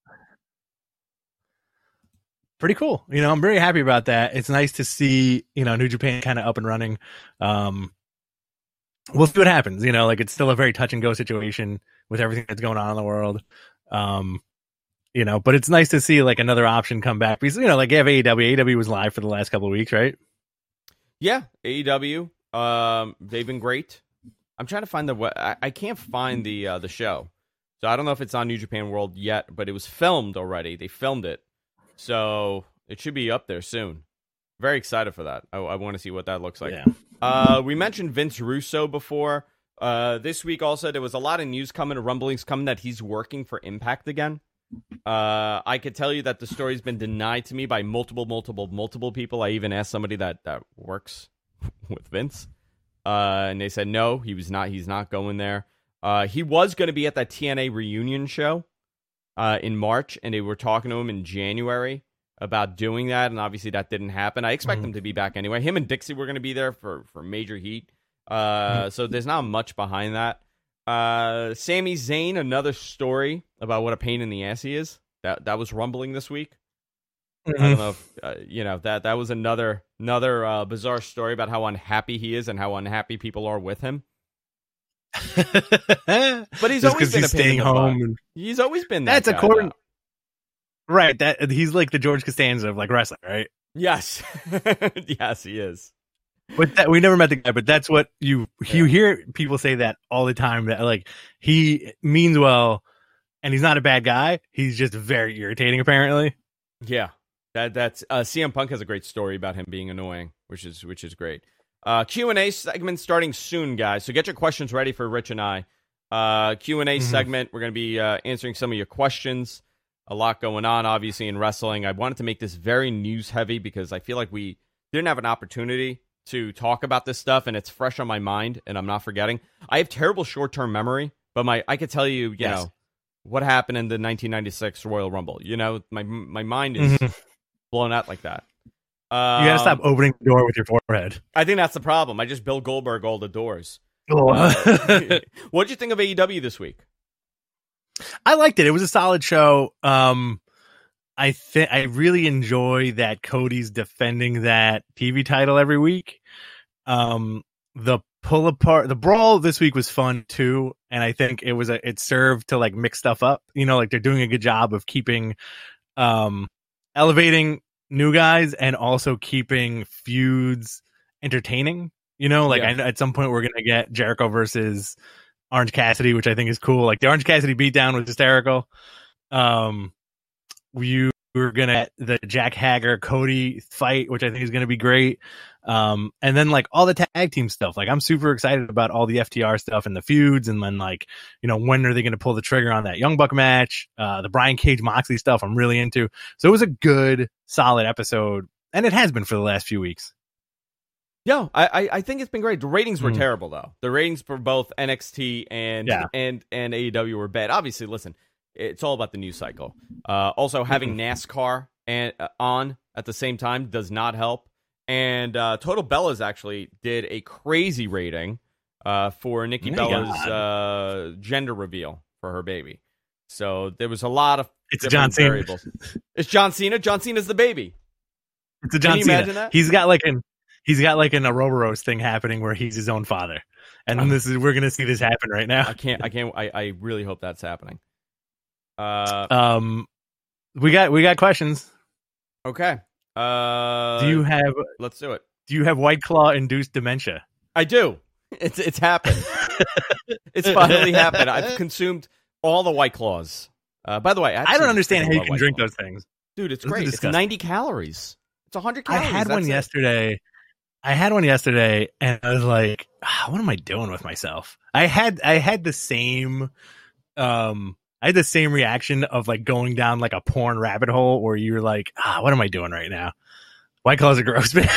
Pretty cool. You know, I'm very happy about that. It's nice to see, you know, New Japan kind of up and running. Um, we'll see what happens. You know, like, it's still a very touch and go situation with everything that's going on in the world. Um, you know, but it's nice to see, like, another option come back because, you know, like, you have A E W. A E W was live for the last couple of weeks, right? Yeah, A E W. Um, they've been great. I'm trying to find the. I, I can't find the uh, the show, so I don't know if it's on New Japan World yet. But it was filmed already. They filmed it, so it should be up there soon. Very excited for that. I, I want to see what that looks like. Yeah. Uh, we mentioned Vince Russo before. Uh, this week also there was a lot of news coming, rumblings coming that he's working for Impact again. Uh, I could tell you that the story's been denied to me by multiple, multiple, multiple people. I even asked somebody that, that works with Vince, uh, and they said no, he was not. He's not going there. Uh, he was going to be at that T N A reunion show uh, in March, and they were talking to him in January about doing that, and obviously that didn't happen. I expect mm-hmm. him to be back anyway. Him and Dixie were going to be there for for Major Heat. Uh, mm-hmm. So there's not much behind that. Uh, Sami Zayn, another story about what a pain in the ass he is. That that was rumbling this week. Mm-hmm. I don't know if, uh, you know, that that was another another uh, bizarre story about how unhappy he is and how unhappy people are with him. But he's Just always been he's a pain staying in the home. butt. And, He's always been that that's guy, according, though. right? That he's like the George Costanza of like wrestling, right? Yes, yes, he is. But that we never met the guy, but that's what you you Yeah. hear people say that all the time. That like he means well, and he's not a bad guy. He's just very irritating, apparently. Yeah, that that's uh, C M Punk has a great story about him being annoying, which is which is great. Uh, Q and A segment starting soon, guys. So get your questions ready for Rich and I. Uh, Q and A Mm-hmm. segment. We're going to be uh, answering some of your questions. A lot going on, obviously, in wrestling. I wanted to make this very news heavy because I feel like we didn't have an opportunity to talk about this stuff, and it's fresh on my mind, and I'm not forgetting. I have terrible short-term memory, but my I could tell you, you Yes. know, what happened in the nineteen ninety-six Royal Rumble. You know, my my mind is Mhm. blown out like that. Um, You gotta stop opening the door with your forehead. I think that's the problem. I just Bill Goldberg all the doors. Oh. Uh, what'd you think of A E W this week? I liked it. It was a solid show. Um, I think I really enjoy that Cody's defending that T V title every week. Um, the pull apart, the brawl this week was fun too, and I think it was a it served to like mix stuff up. You know, like they're doing a good job of keeping, um, elevating new guys and also keeping feuds entertaining. You know, like Yeah. I know at some point we're gonna get Jericho versus Orange Cassidy, which I think is cool. Like the Orange Cassidy beatdown was hysterical. Um, you were gonna get the Jack Hager Cody fight, which I think is gonna be great. Um, and then like all the tag team stuff. Like I'm super excited about all the F T R stuff and the feuds, and then like you know when are they gonna pull the trigger on that Young Buck match? Uh, the Brian Cage Moxley stuff I'm really into. So it was a good, solid episode, and it has been for the last few weeks. Yeah, I, I I think it's been great. The ratings were Mm. terrible though. The ratings for both N X T and Yeah. and and A E W were bad. Obviously, listen, it's all about the news cycle. Uh, also, having NASCAR and uh, on at the same time does not help. And uh, Total Bellas actually did a crazy rating uh, for Nikki My Bella's God. uh, gender reveal for her baby. So there was a lot of It's a different John Cena. variables. It's John Cena. John Cena's the baby. It's a John Can you Cena. imagine that? He's got like an he's got like an Ouroboros thing happening where he's his own father, and Uh-huh. this is we're gonna see this happen right now. I can't. I can't. I, I really hope that's happening. Uh, Um, we got we got questions. okay. Uh, Do you have let's do it. do you have White Claw induced dementia? I do. It's it's happened. It's finally happened. I've consumed all the White Claws. Uh, by the way, I, I don't understand how you love can White drink Claws. those things. Dude, it's Those are great. It's disgusting. ninety calories. It's one hundred I calories. had one That's it. yesterday. I had one yesterday, and I was like, ah, "What am I doing with myself?" I had I had the same, um, I had the same reaction of like going down like a porn rabbit hole where you're like, "Ah, what am I doing right now?" White Claws are gross, man.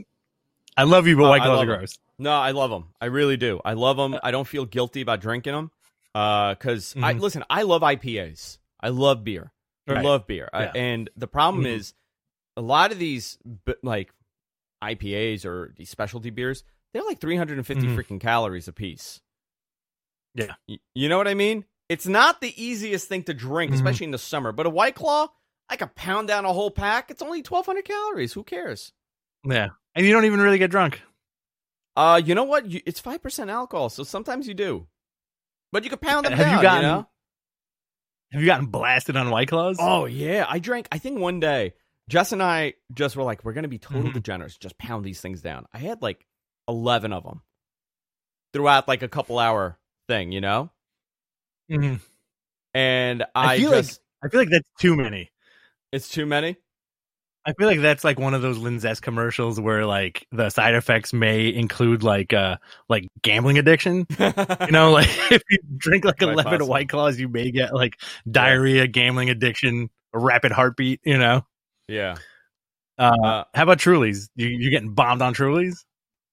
I love you, but Uh, White I Claws love are 'em. gross. No, I love them. I really do. I love them. I don't feel guilty about drinking them. Uh, because I Mhm. listen. I love I P As. I love beer. I Right. love beer. I, Yeah. and the problem Mhm. is, a lot of these b- like I P As or these specialty beers, they're like three hundred fifty Mhm. freaking calories a piece. Yeah. Y- you know what I mean? It's not the easiest thing to drink, Mhm. especially in the summer. But a White Claw, I could pound down a whole pack. It's only twelve hundred calories. Who cares? Yeah, and you don't even really get drunk. Uh, you know what? You, it's five percent alcohol, so sometimes you do. But you can pound them Have you down, gotten- know? Have you gotten blasted on White Claws? Oh, yeah. I drank, I think one day, Jess and I just were like, we're going to be total Mhm. degenerates. Just pound these things down. I had like eleven of them throughout like a couple hour thing, you know? Mhm. And I, I feel just, like I feel like that's too many. it's too many. I feel like that's like one of those Linzess commercials where like the side effects may include like uh like gambling addiction. You know, like if you drink like Quite eleven possible. White Claws, you may get like diarrhea, gambling addiction, a rapid heartbeat. You know. Yeah. Uh, Uh, how about Trulies? You you getting bombed on Trulies?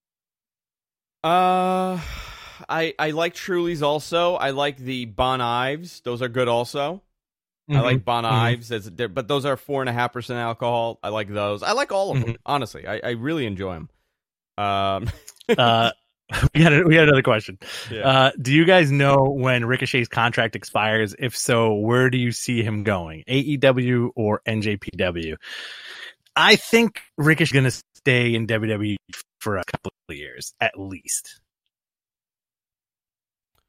Uh, I I like Truly's also. I like the Bon Ives. Those are good also. I like Bon Mhm. Ives, as but those are four and a half percent alcohol. I like those. I like all of them. Mhm. Honestly, I, I really enjoy them. Um, uh, we had a, we had another question. yeah. Uh, do you guys know when Ricochet's contract expires? If so, where do you see him going? A E W or N J P W? I think Ricochet's going to stay in W W E for a couple of years, at least.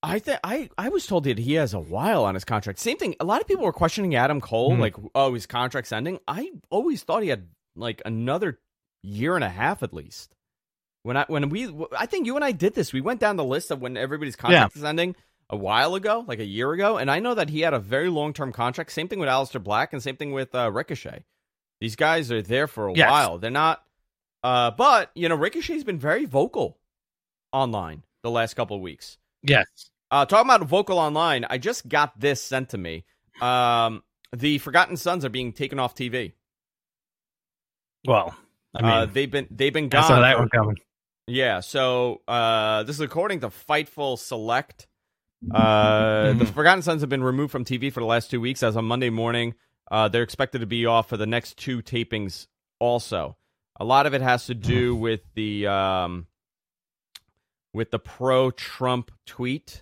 I think I I was told that he has a while on his contract. Same thing. A lot of people were questioning Adam Cole, mm. like, oh, his contract's ending. I always thought he had like another year and a half at least. When I when we I think you and I did this. We went down the list of when everybody's contract yeah. is ending a while ago, like a year ago, and I know that he had a very long term contract. Same thing with Aleister Black, and same thing with uh, Ricochet. These guys are there for a yes. while. They're not, uh, but you know, Ricochet's been very vocal online the last couple of weeks. Yes. Uh, talking about vocal online, I just got this sent to me. Um, the Forgotten Sons are being taken off T V. Well, I mean, uh, they've been they've been gone. I saw that for, one coming. Yeah. So uh, this is according to Fightful Select. Uh, mm-hmm. The Forgotten Sons have been removed from T V for the last two weeks. As on Monday morning, uh, they're expected to be off for the next two tapings. Also, a lot of it has to do with the. Um, with the pro-Trump tweet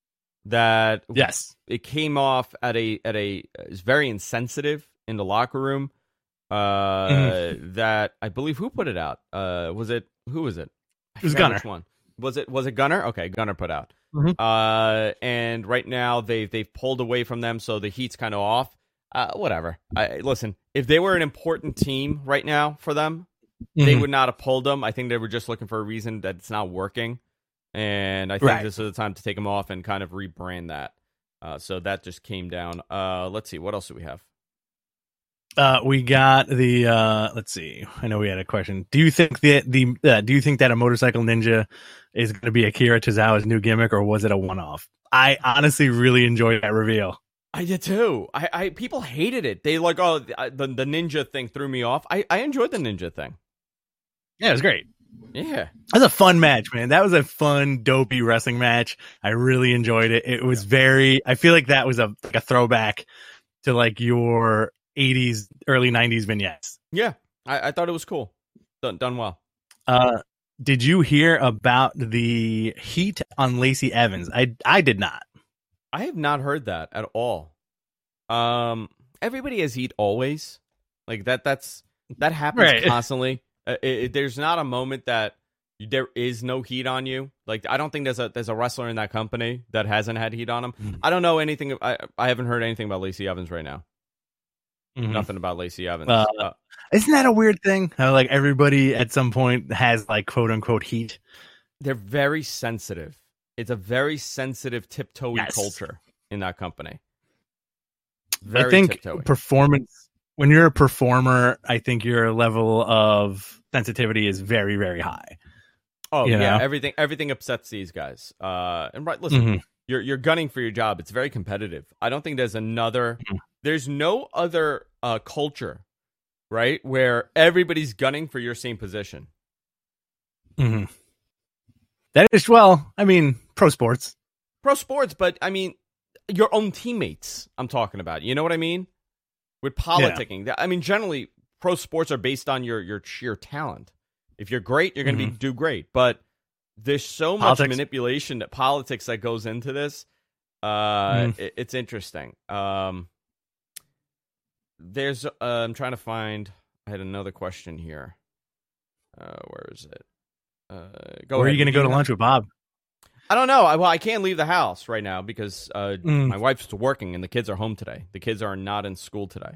that yes, it came off at a at a it's very insensitive in the locker room. Uh, mm-hmm. That I believe who put it out. Uh, was it who was it? I it was Gunner. Which one was it? Was it Gunner? Okay, Gunner put out. Mm-hmm. Uh, and right now they they've pulled away from them, so the heat's kind of off. Uh, whatever. I listen. If they were an important team right now for them, mm-hmm. they would not have pulled them. I think they were just looking for a reason that it's not working. And I think right. this is the time to take them off and kind of rebrand that. Uh, so that just came down. Uh, let's see. What else do we have? Uh, we got the, uh, let's see. I know we had a question. Do you think that the, uh, do you think that a Motorcycle Ninja is going to be Akira Tozawa's new gimmick, or was it a one-off? I honestly really enjoyed that reveal. I did too. I, I people hated it. They like, oh, the, the ninja thing threw me off. I, I enjoyed the ninja thing. Yeah, it was great. Yeah. That was a fun match, man. That was a fun, dopey wrestling match. I really enjoyed it. It was very, I feel like that was a, like a throwback to like your eighties, early nineties vignettes. Yeah. I, I thought it was cool. Done, done well. Uh, did you hear about the heat on Lacey Evans? I, I did not. I have not heard that at all. Um, everybody has heat always. Like that, that's, that happens right. constantly. Uh, it, it, there's not a moment that you, there is no heat on you. Like I don't think there's a there's a wrestler in that company that hasn't had heat on him. Mm-hmm. I don't know anything. I I haven't heard anything about Lacey Evans right now. Mm-hmm. Nothing about Lacey Evans. Uh, uh, isn't that a weird thing? How like everybody at some point has like quote unquote heat. They're very sensitive. It's a very sensitive tiptoey yes. culture in that company. Very I think tiptoey. Performance. When you're a performer, I think your level of sensitivity is very, very high. Oh you yeah, know? everything everything upsets these guys. Uh, and right, listen, mm-hmm. you're you're gunning for your job. It's very competitive. I don't think there's another. Mm-hmm. There's no other uh, culture, right, where everybody's gunning for your same position. Mm-hmm. That is well. I mean, pro sports, pro sports, but I mean, your own teammates. I'm talking about. You know what I mean? With politicking, yeah. I mean, generally, pro sports are based on your your sheer talent. If you're great, you're going to mm-hmm. be do great. But there's so politics. much manipulation, that politics that goes into this. Uh, mm. it, it's interesting. Um, there's, uh, I'm trying to find. I had another question here. Uh, where is it? Uh, go where ahead. are you going to go to lunch with Bob? I don't know. I, well, I can't leave the house right now because uh, mm. my wife's working and the kids are home today. The kids are not in school today.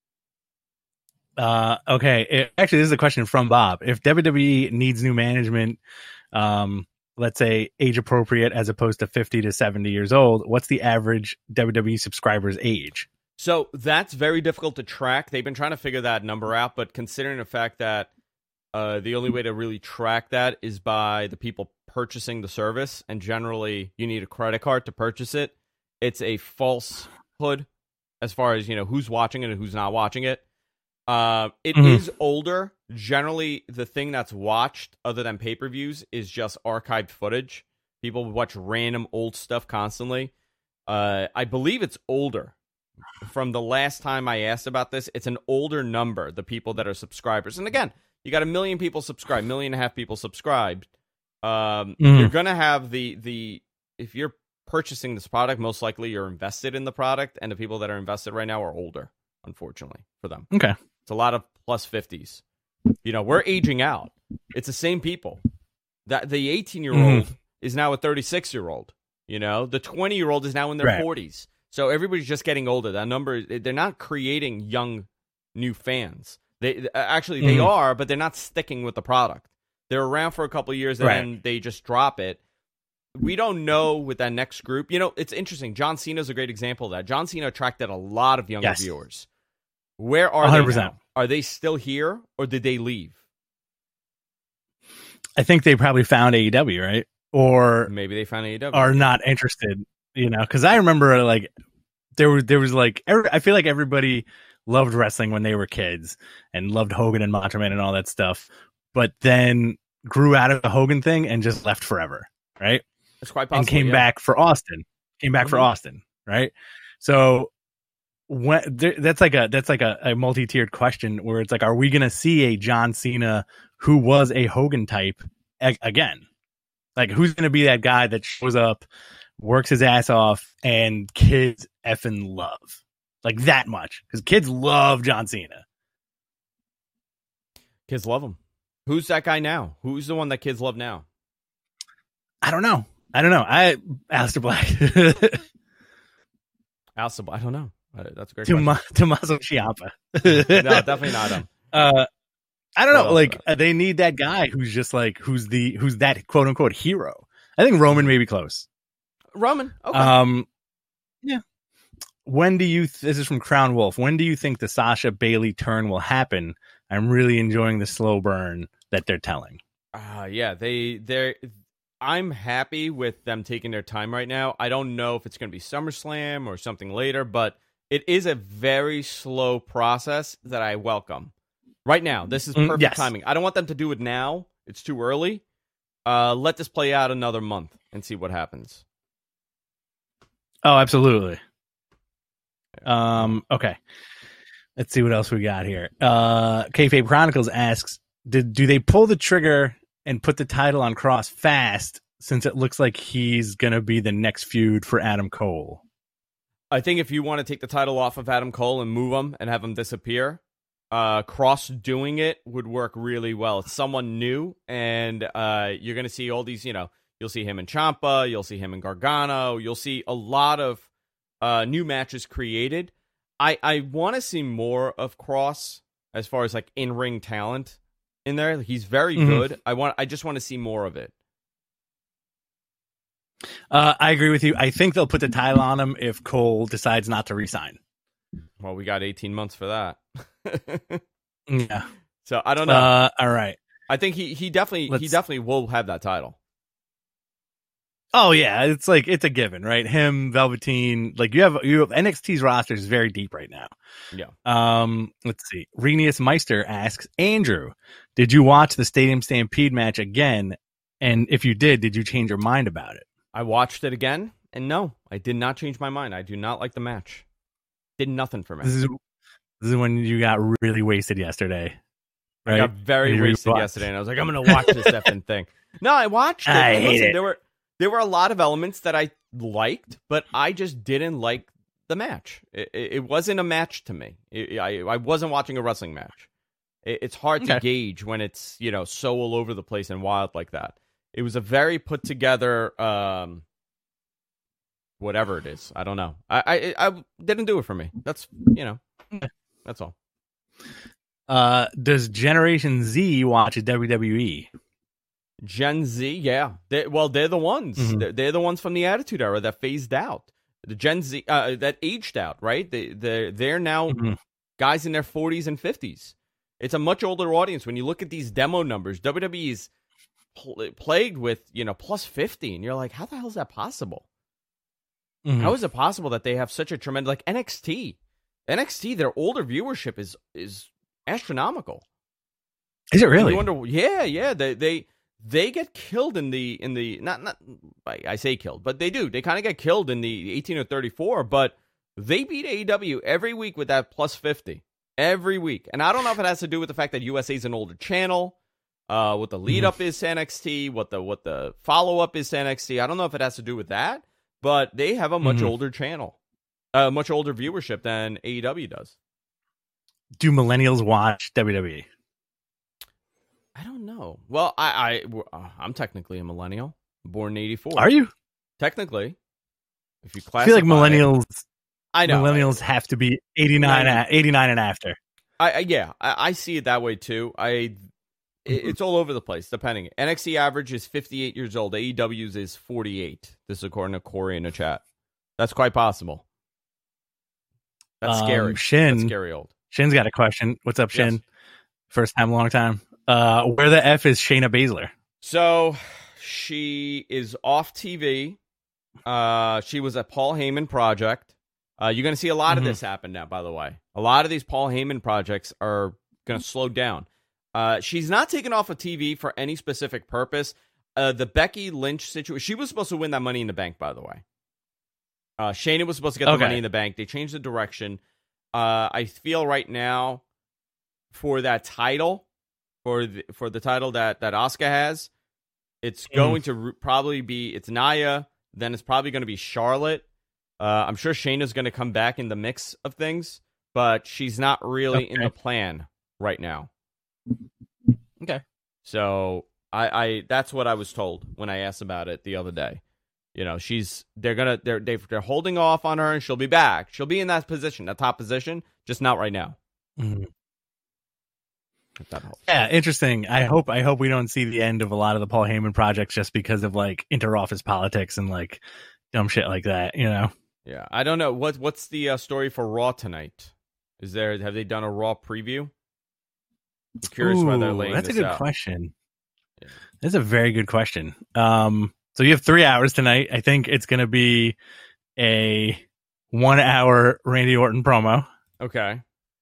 Uh, okay. It, actually, this is a question from Bob. If W W E needs new management, um, let's say age appropriate as opposed to fifty to seventy years old, what's the average W W E subscriber's age? So that's very difficult to track. They've been trying to figure that number out, but considering the fact that uh, the only way to really track that is by the people purchasing the service, and generally you need a credit card to purchase it. It's a falsehood as far as, you know, who's watching it and who's not watching it. Uh, it mm-hmm. is older. Generally, the thing that's watched other than pay-per-views is just archived footage. People watch random old stuff constantly. Uh, I believe it's older. From the last time I asked about this, it's an older number, the people that are subscribers. And again, you got a million people subscribed, million and a half people subscribed. Um, mm. You're going to have the, the, if you're purchasing this product, most likely you're invested in the product, and the people that are invested right now are older, unfortunately, for them. Okay. It's a lot of plus fifties. You know, we're aging out. It's the same people. That the eighteen-year-old mm. is now a thirty-six-year-old. You know, the twenty year old is now in their Right. forties. So everybody's just getting older. That number, they're not creating young new fans. They actually they Mhm. are, but they're not sticking with the product. They're around for a couple of years and Right. then they just drop it. We don't know with that next group. You know, it's interesting. John Cena's a great example of that. John Cena attracted a lot of younger Yes. viewers. Where are one hundred they percent. now? Are they still here or did they leave? I think they probably found A E W, right? Or Maybe they found A E W. are not interested, you know, because I remember like there was there was like every, I feel like everybody loved wrestling when they were kids and loved Hogan and Macho Man and all that stuff, but then grew out of the Hogan thing and just left forever, right? It's quite possible. And came yeah. back for Austin, came back for Mhm. Austin, right? So when there, that's like a that's like a, a multi-tiered question where it's like, are we going to see a John Cena who was a Hogan type a- again? Like, who's going to be that guy that shows up, works his ass off, and kids effing love like that much? Because kids love John Cena. Kids love him. Who's that guy now? Who's the one that kids love now? I don't know. I don't know. I Aleister Black, Alsa, I don't know. Uh, That's a great Toma- question. Tommaso Ciampa. No, definitely not him. Uh, I don't What know. else Like, is uh, they need that guy who's just like who's the who's that quote unquote hero. I think Roman may be close. Roman. Okay. Um, yeah. When do you? Th- this is from Crown Wolf. When do you think the Sasha Bailey turn will happen? I'm really enjoying the slow burn that they're telling. Uh, yeah, they they're. I'm happy with them taking their time right now. I don't know if it's going to be SummerSlam or something later, but it is a very slow process that I welcome. Right now, this is Mm, perfect yes. timing. I don't want them to do it now. It's too early. Uh, let this play out another month and see what happens. Oh, absolutely. Um. Okay. Let's see what else we got here. Uh, Kayfabe Chronicles asks, "Did do they pull the trigger and put the title on Cross fast, since it looks like he's gonna be the next feud for Adam Cole?" I think if you want to take the title off of Adam Cole and move him and have him disappear, uh, Cross doing it would work really well. It's someone new, and uh, you're going to see all these, you know, you'll see him in Ciampa, you'll see him in Gargano, you'll see a lot of uh, new matches created. I, I want to see more of Cross as far as like in-ring talent in there. He's very Mhm. good. I want. I just want to see more of it. Uh, I agree with you. I think they'll put the title on him if Cole decides not to resign. Well, we got eighteen months for that. Yeah. So I don't know. Uh, all right. I think he, he definitely he Let's- definitely will have that title. Oh yeah, it's like it's a given, right? Him, Velveteen, like you have you have N X T's roster is very deep right now. Yeah. Um, let's see. Renius Meister asks, Andrew, did you watch the Stadium Stampede match again? And if you did, did you change your mind about it? I watched it again, and no, I did not change my mind. I do not like the match. Did nothing for me. This is this is when you got really wasted yesterday. I Right? got very And you wasted rewatched. yesterday, and I was like, I'm going to watch this effing thing. No, I watched it. I and hate listen, it. There were there were a lot of elements that I liked, but I just didn't like the match. It, it, it wasn't a match to me. It, I I wasn't watching a wrestling match. It, it's hard to Okay. gauge when it's, you know, so all over the place and wild like that. It was a very put together, um, whatever it is. I don't know. I, I I didn't do it for me. That's, you know, that's all. Uh, does Generation Z watch W W E? Gen Z, yeah. They, well, they're the ones. Mhm. They're, they're the ones from the Attitude Era that phased out. The Gen Z uh, that aged out, right? They they they're now Mhm. guys in their forties and fifties. It's a much older audience. When you look at these demo numbers, W W E is pl- plagued with, you know, plus fifty, and you're like, how the hell is that possible? Mhm. How is it possible that they have such a tremendous, like N X T? N X T, their older viewership is is astronomical. Is it really? You wonder, yeah, yeah. They they they get killed in the in the not not I, I say killed, but they do. They kind of get killed in the eighteen or thirty-four, but they beat A E W every week with that plus fifty every week. And I don't know if it has to do with the fact that U S A is an older channel, uh, what the lead up is to N X T, what the what the follow up is to N X T. I don't know if it has to do with that, but they have a much Mhm. older channel, a uh, much older viewership than A E W does. Do millennials watch W W E? I don't know. Well, I, I uh, I'm technically a millennial, born in eighty-four. Are you? Technically, if you classify I feel like millennials. It, I know millennials have to be eighty-nine, a, eighty-nine and after. I, I yeah, I, I see it that way too. I it, mm-hmm. It's all over the place depending. N X T average is fifty-eight years old. A E W's is forty-eight. This is according to Corey in the chat. That's quite possible. That's um, scary. Shin, That's scary old. Shin's got a question. What's up, Shin? Yes. First time, long time. Uh, where the F is Shayna Baszler? So she is off T V. Uh, she was a Paul Heyman project. Uh, you're going to see a lot mm-hmm. of this happen now, by the way. A lot of these Paul Heyman projects are going to slow down. Uh, she's not taken off of T V for any specific purpose. Uh, the Becky Lynch situation, she was supposed to win that Money in the Bank, by the way. Uh, Shayna was supposed to get okay. the Money in the Bank. They changed the direction. Uh, I feel right now for that title, for the, for the title that, that Asuka has, it's going mm. to re- probably be, it's Nia, then it's probably going to be Charlotte. Uh, I'm sure Shayna's going to come back in the mix of things, but she's not really okay. in the plan right now. Okay. So I, I that's what I was told when I asked about it the other day. You know, she's they're gonna they're they're holding off on her, and she'll be back. She'll be in that position, that top position, just not right now. Mm-hmm. If that helps. Yeah, interesting. I hope I hope we don't see the end of a lot of the Paul Heyman projects just because of like inter-office politics and like dumb shit like that. You know. Yeah, I don't know what what's the uh, story for Raw tonight. Is there have they done a Raw preview? I'm curious Ooh, why they're laying that's this a good out. question. Yeah. That's a very good question. Um, so you have three hours tonight. I think it's going to be a one-hour Randy Orton promo. Okay.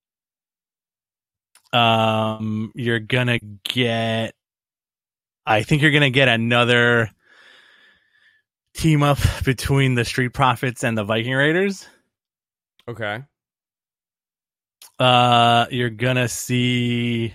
Um, you're gonna get. I think you're gonna get another team up between the Street Profits and the Viking Raiders. Okay. Uh, you're gonna see.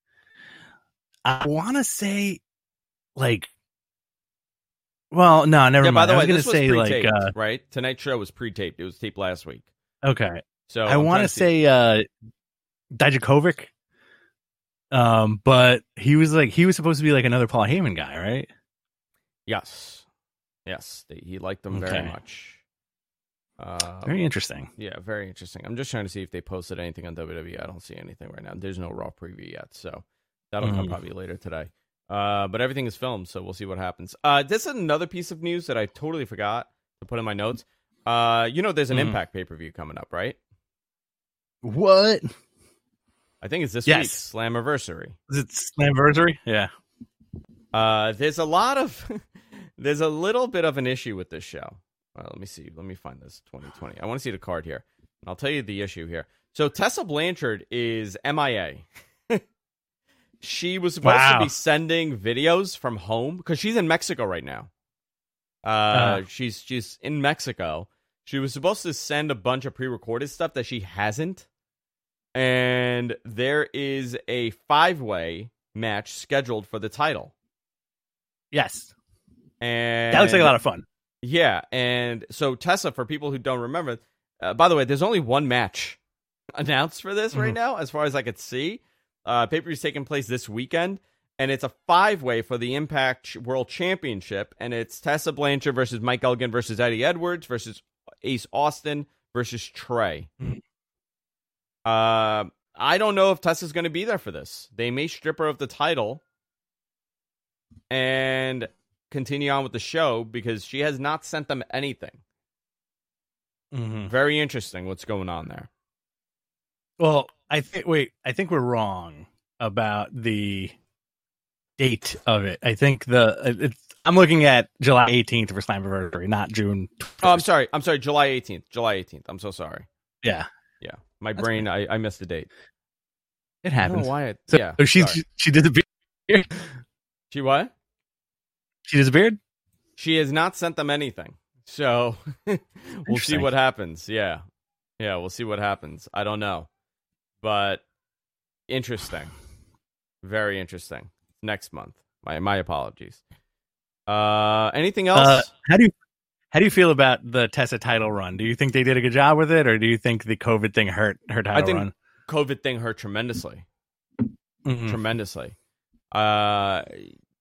I want to say, like, well, no, never yeah, mind. By the I way, was gonna this was say pre-taped, like, uh, right? Tonight's show was pre-taped. It was taped last week. Okay. So I want to say uh, Dijakovic. Um, but he was like he was supposed to be like another Paul Heyman guy, right? Yes, yes, they, he liked them okay. very much. Uh, very interesting. Yeah, very interesting. I'm just trying to see if they posted anything on W W E. I don't see anything right now. There's no Raw preview yet, so that'll mm. come probably later today. Uh, but everything is filmed, so we'll see what happens. Uh, this is another piece of news that I totally forgot to put in my notes. Uh, you know, there's an mm. Impact pay per view coming up, right? What? I think it's this yes. week, Slammiversary. Is it Slammiversary? Yeah. Uh, there's a lot of, there's a little bit of an issue with this show. Well, let me see. Let me find this twenty twenty. I want to see the card here. I'll tell you the issue here. So Tessa Blanchard is M I A. She was supposed wow. to be sending videos from home because she's in Mexico right now. Uh, uh, she's she's in Mexico. She was supposed to send a bunch of pre-recorded stuff that she hasn't. And there is a five-way match scheduled for the title. Yes. And that looks like a lot of fun. Yeah, and so Tessa, for people who don't remember, uh, by the way, there's only one match announced for this mm-hmm. right now, as far as I could see. Uh, pay-per-view is taking place this weekend, and it's a five-way for the Impact World Championship, and it's Tessa Blanchard versus Mike Elgin versus Eddie Edwards versus Ace Austin versus Trey. Mm-hmm. Uh, I don't know if Tessa's going to be there for this. They may strip her of the title and continue on with the show because she has not sent them anything. Mm-hmm. Very interesting what's going on there. Well, I think, wait, I think we're wrong about the date of it. I think the, it's, I'm looking at July eighteenth for Slammiversary, not June first. Oh, I'm sorry. I'm sorry. July eighteenth. July eighteenth. I'm so sorry. Yeah. Yeah. My That's brain, I, I missed the date. It happens. I don't know why it, so, yeah. So she, she, she disappeared. She what? She disappeared? She has not sent them anything. So we'll see what happens. Yeah. Yeah, we'll see what happens. I don't know. But interesting. Very interesting. Next month. My my apologies. Uh, anything else? Uh, how do you how do you feel about the Tessa title run? Do you think they did a good job with it, or do you think the COVID thing hurt her title I think run? COVID thing hurt tremendously. Mm-hmm. Tremendously. Uh,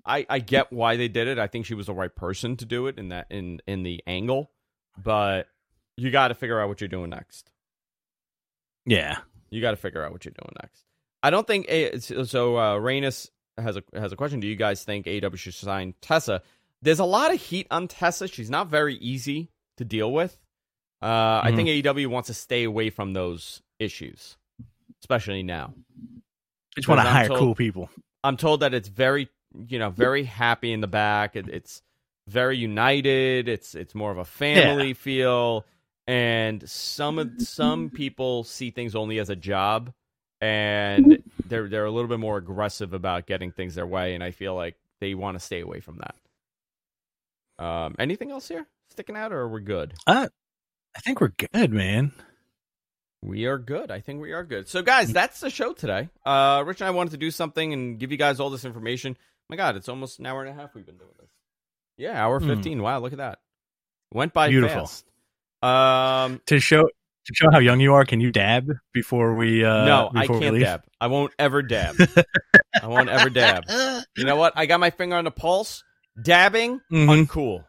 I, I get why they did it. I think she was the right person to do it in that in in the angle, but you got to figure out what you're doing next. Yeah, you got to figure out what you're doing next. I don't think a, so. Uh, Reynos has a has a question. Do you guys think A E W should sign Tessa? There's a lot of heat on Tessa. She's not very easy to deal with. Uh, mm-hmm. I think A E W wants to stay away from those issues, especially now. They just want to hire told, cool people. I'm told that it's very, you know, very happy in the back. It, it's very united. It's it's more of a family yeah. feel, and some of some people see things only as a job, and they're they're a little bit more aggressive about getting things their way. And I feel like they want to stay away from that. Um, anything else here sticking out, or we're good? Uh, I think we're good, man. We are good. I think we are good. So, guys, that's the show today. Uh, Rich and I wanted to do something and give you guys all this information. My God, it's almost an hour and a half we've been doing this. Yeah, hour fifteen. Mm. Wow, look at that. Went by Beautiful. fast. Um, to show to show how young you are, can you dab before we? Uh, no, before I can't we leave? dab. I won't ever dab. I won't ever dab. You know what? I got my finger on the pulse. Dabbing, mm-hmm. uncool.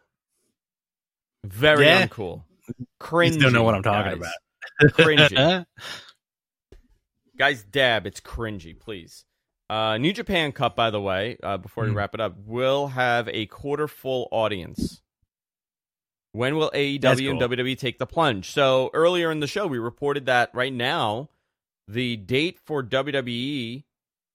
Very yeah. uncool. Cringy. You don't know what I'm talking guys. about. Cringy. Guys, dab. It's cringy, please. Uh, New Japan Cup, by the way, uh, before we mm. wrap it up, will have a quarter full audience. When will A E W cool. and W W E take the plunge? So earlier in the show, we reported that right now, the date for W W E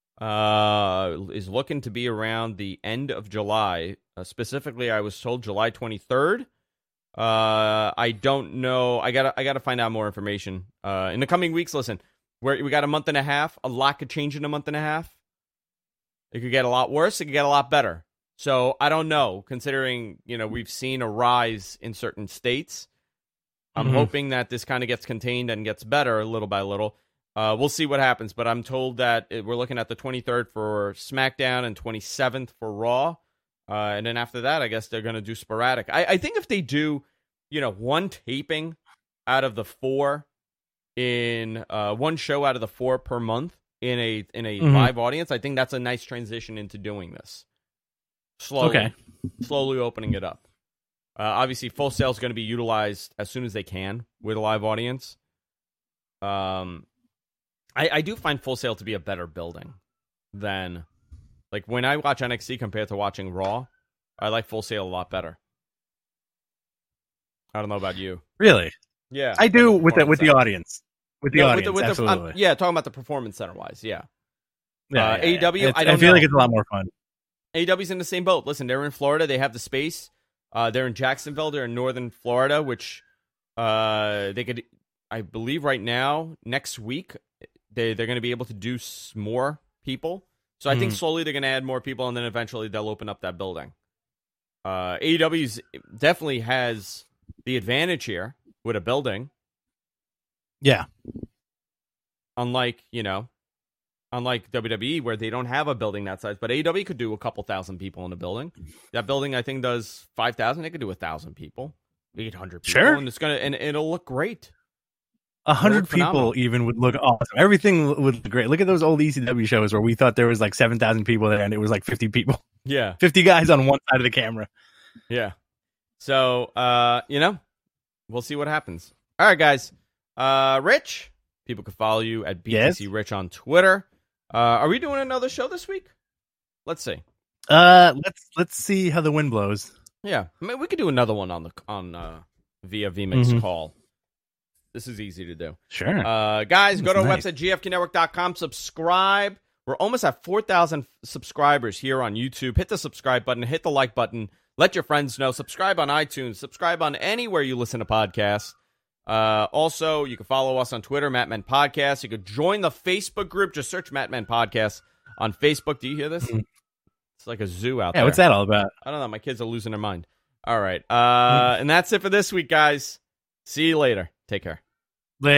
uh, is looking to be around the end of July. Uh, specifically, I was told July twenty-third. Uh, I don't know. I gotta, I gotta find out more information. Uh, in the coming weeks, listen, we're, we got a month and a half. A lot could change in a month and a half. It could get a lot worse. It could get a lot better. So I don't know. Considering, you know, we've seen a rise in certain states, I'm mm-hmm. hoping that this kind of gets contained and gets better little by little. Uh, we'll see what happens. But I'm told that it, we're looking at the twenty-third for SmackDown and twenty-seventh for Raw. Uh, and then after that, I guess they're going to do sporadic. I, I think if they do, you know, one taping out of the four in uh, one show out of the four per month in a in a mm-hmm. live audience, I think that's a nice transition into doing this. Slowly, okay. slowly opening it up. Uh, obviously, Full Sail is going to be utilized as soon as they can with a live audience. Um, I, I do find Full Sail to be a better building than. Like, when I watch N X T compared to watching Raw, I like Full Sail a lot better. I don't know about you. Really? Yeah. I do with the, with the audience. With the no, audience, with the, with absolutely. The, um, yeah, talking about the performance center-wise, yeah. Yeah, uh, yeah, A E W, yeah. I don't I feel know. like it's a lot more fun. A E W's in the same boat. Listen, they're in Florida. They have the space. Uh, they're in Jacksonville. They're in northern Florida, which uh, they could, I believe right now, next week, they, they're going to be able to do more people. So I think slowly they're going to add more people, and then eventually they'll open up that building. Uh, A E W's definitely has the advantage here with a building. Yeah. Unlike, you know, unlike W W E where they don't have a building that size, but A E W could do a couple thousand people in a building. That building, I think, does five thousand. They could do a thousand people, eight hundred people, sure, and it's gonna and it'll look great. A hundred people even would look awesome. Everything would look great. Look at those old E C W shows where we thought there was like seven thousand people there, and it was like fifty people. Yeah, fifty guys on one side of the camera. Yeah. So, uh, you know, we'll see what happens. All right, guys. Uh, Rich, people can follow you at B T C yes. Rich on Twitter. Uh, are we doing another show this week? Let's see. Uh, let's let's see how the wind blows. Yeah, I mean, we could do another one on the on uh, via V MIX mm-hmm. call. This is easy to do. Sure. Uh, guys, That's go to our nice. website, G F K network dot com. Subscribe. We're almost at four thousand subscribers here on YouTube. Hit the subscribe button. Hit the like button. Let your friends know. Subscribe on iTunes. Subscribe on anywhere you listen to podcasts. Uh, also, you can follow us on Twitter, Matt Men Podcast. You could join the Facebook group. Just search Matt Men Podcast on Facebook. Do you hear this? Mm-hmm. It's like a zoo out yeah, there. Yeah, what's that all about? I don't know. My kids are losing their mind. All right. Uh, mm-hmm. And that's it for this week, guys. See you later. Take care.